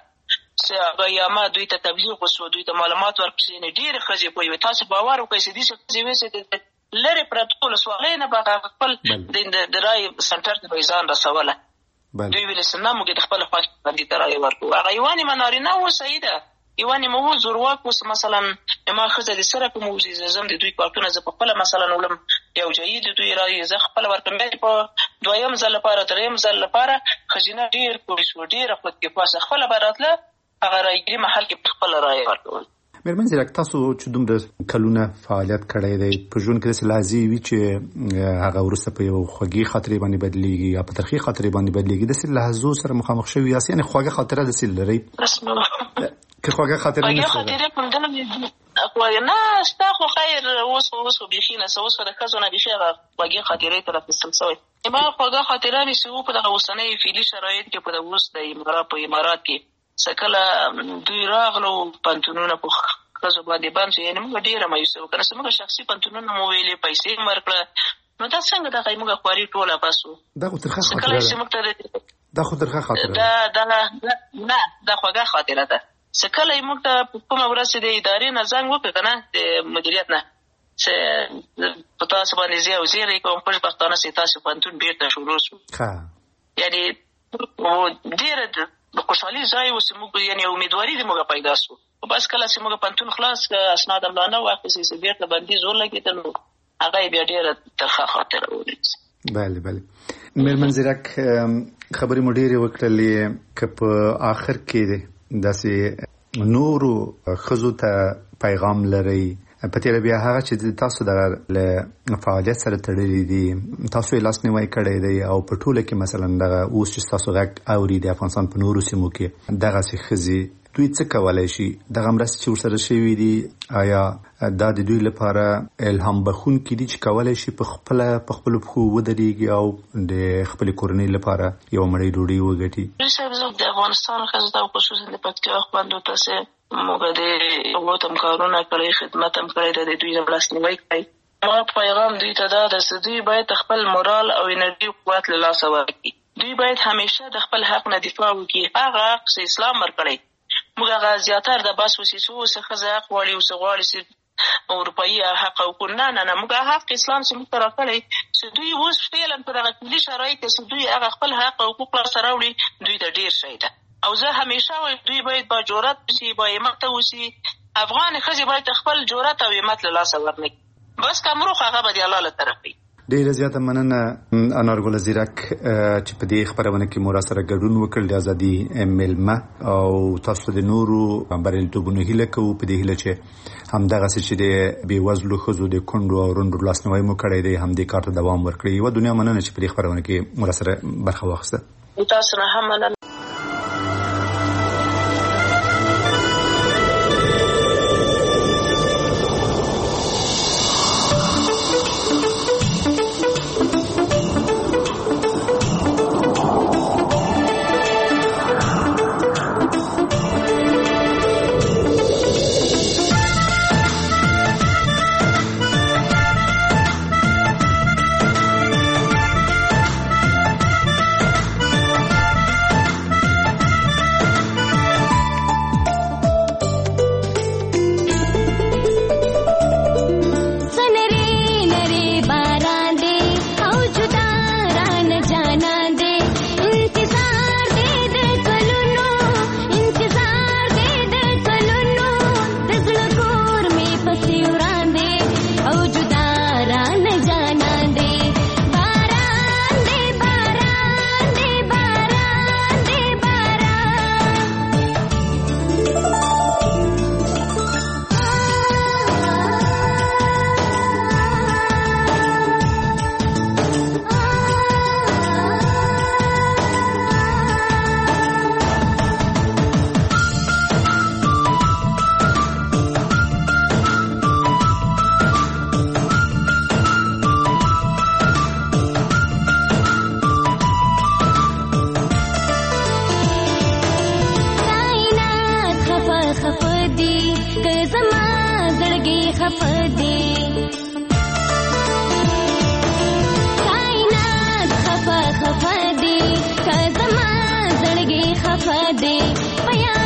یا دوی ته تبلیغ وسو دوی ته معلومات ورکړي نه ډېرې ښځې پوهوي تاسو باور وکړئ چې داسې ښځې وې چې لرې پرتو ولسوالۍ نه به خپل د رایې سنټر ته به یې ځان رسوله دوی ویلې چې نه موږ د خپله خوا باندې ته رایې ورکړو هغه یوه نیمه نارینه و صحیح ده یوه نیمه و زورواک اوس مثلا ما ښځه د سره په موضوع زه ځم د دوی کارتونه زه په خپله مثلا ولم یو جایي د دوی رایې زه خپله ورکړم بیا په دویم ځل لپاره دریم ځل لپاره ښځینه ډېر پولیس و ډېره خودکفاسه خپله به راتله هغه رایګري محل کې په خپله رایې ورکول. مېرمن زیرک تاسو چې دومره کلونه فعالیت کړی دی په ژوند کې داسې لحظې وي چې هغه وروسته په یو خوږې خاطرې باندې بدلېږي یا په ترخې خاطرې باندې بدلېږي داسې لحظو سره مخامخ شوي یاست یعنې خوږه خاطره داسې لرئ که خوږه خاطره خوږې خاطرې کومدنه نه ستا خو خیر اوس اوس خو بیخي نه څه اوس خو د ښځو نه بیخي هغه خوږې خاطرې ته راپیستل شوی ما خوږه خاطره مې چې و په دغه اوسنۍ فعلي شرایط کې په د اوس د امارات په امارات کې څه کله دوی راغلو پنتونونه په ښځو باندې بند شو یعنې موږ ډېره مایوسه وکړه چې موږ شخصي پنتونونه مو ویلې پیسې مو ورکړه نو دا څنګه دغه موږ خواري ټوله بس وو دا خو ترخه خاطره ده دا خو ترخه خاطره ده نه دا خوږه خاطره ده چې کله یې موږ ته په کومه ورځ چې د ادارې نه زنګ وکړه که نه د مدیریت نه چې په تاسو باندې زه او زیری کوم پټ پښتانه چې تاسو پوهنتون بیرته شروع شو یعنې ډېره د خوشحالي ځای و چې موږ یعنې امیدواري دې موږ پیدا شو بس کله چې موږ پوهنتون خلاص کړه اسناد املانه واخیستې چې بیرته بندیز ولګېدل نو هغه یې بیا ډېره ترخه خاطره ولید. بله بله مېرمن زیرک خبرې مو ډېرې وکړلې که په آخر کې داسې نورو ښځو ته پیغام لرئ په تېره بیا هغه چې تاسو دغه له فعالیت سره تړلي دي تاسو یې لاسنیوی کړی دی او په ټوله کې مثلا دغه اوس چې ستاسو غږ اوري د افغانستان په نورو سیمو کې دغسې ښځې دوی څه کولی شي دغه مرستې چې ورسره شوي دي آیا دا د دوی لپاره الهام بخښونکي دي چې کولی شي په خپله په خپلو پښو ودرېږي او د خپلې کورنۍ لپاره یوه مړۍ ډوډۍ وګټي؟ صاحب زه د افغانستان ښځو ته خصوصا د پکتیا خویندو ته چې موږ د اوبو هم کارونه کړی خدمت هم کړی ده د دوی نه لاسنیوی کوي ما پیغام دوی ته دا ده چې دوی باید خپل مورال او انرژي قوت له لاسه ورکړي دوی باید همیشه د خپل حق نه دفاع وکړي هغه حق چې اسلام ورکړی موږ هغه زیاتر د بس وسیسو څه ښځه حق غواړي او څه غواړي چې اروپایي حق او نه نه نه موږ حق اسلام چې موږ ته راکړی چې دوی اوس فعلا په دغه کلي شرایط کې چې دوی هغه خپل حق او حقوق لاسته راوړي دوی ته ډېر شی ده او زه همیشه وایم دوی باید با جرأت وسي با همت وسي افغان ښځې باید خپل جرأت او همت له لاسه ورنکړي بس که مرو خو هغه به د الله له طرف وي. ډېره زیاته مننه انارګله زیرک چې په دې خپرونه کې مو راسره ګډون وکړ د ازادي میلمه او تاسو د نورو بریالیتوبونو هیله کوو په دې هیله چې همدغسې چې د بېوزلو ښځو د کونډو او رونډو لاسنیوی مو کړی دی همدې کار ته دوام ورکړي یوه دنیا مننه چې په دې خپرونه کې مو راسره برخه واخیسته. تاسو نه هم مننه. دې پیا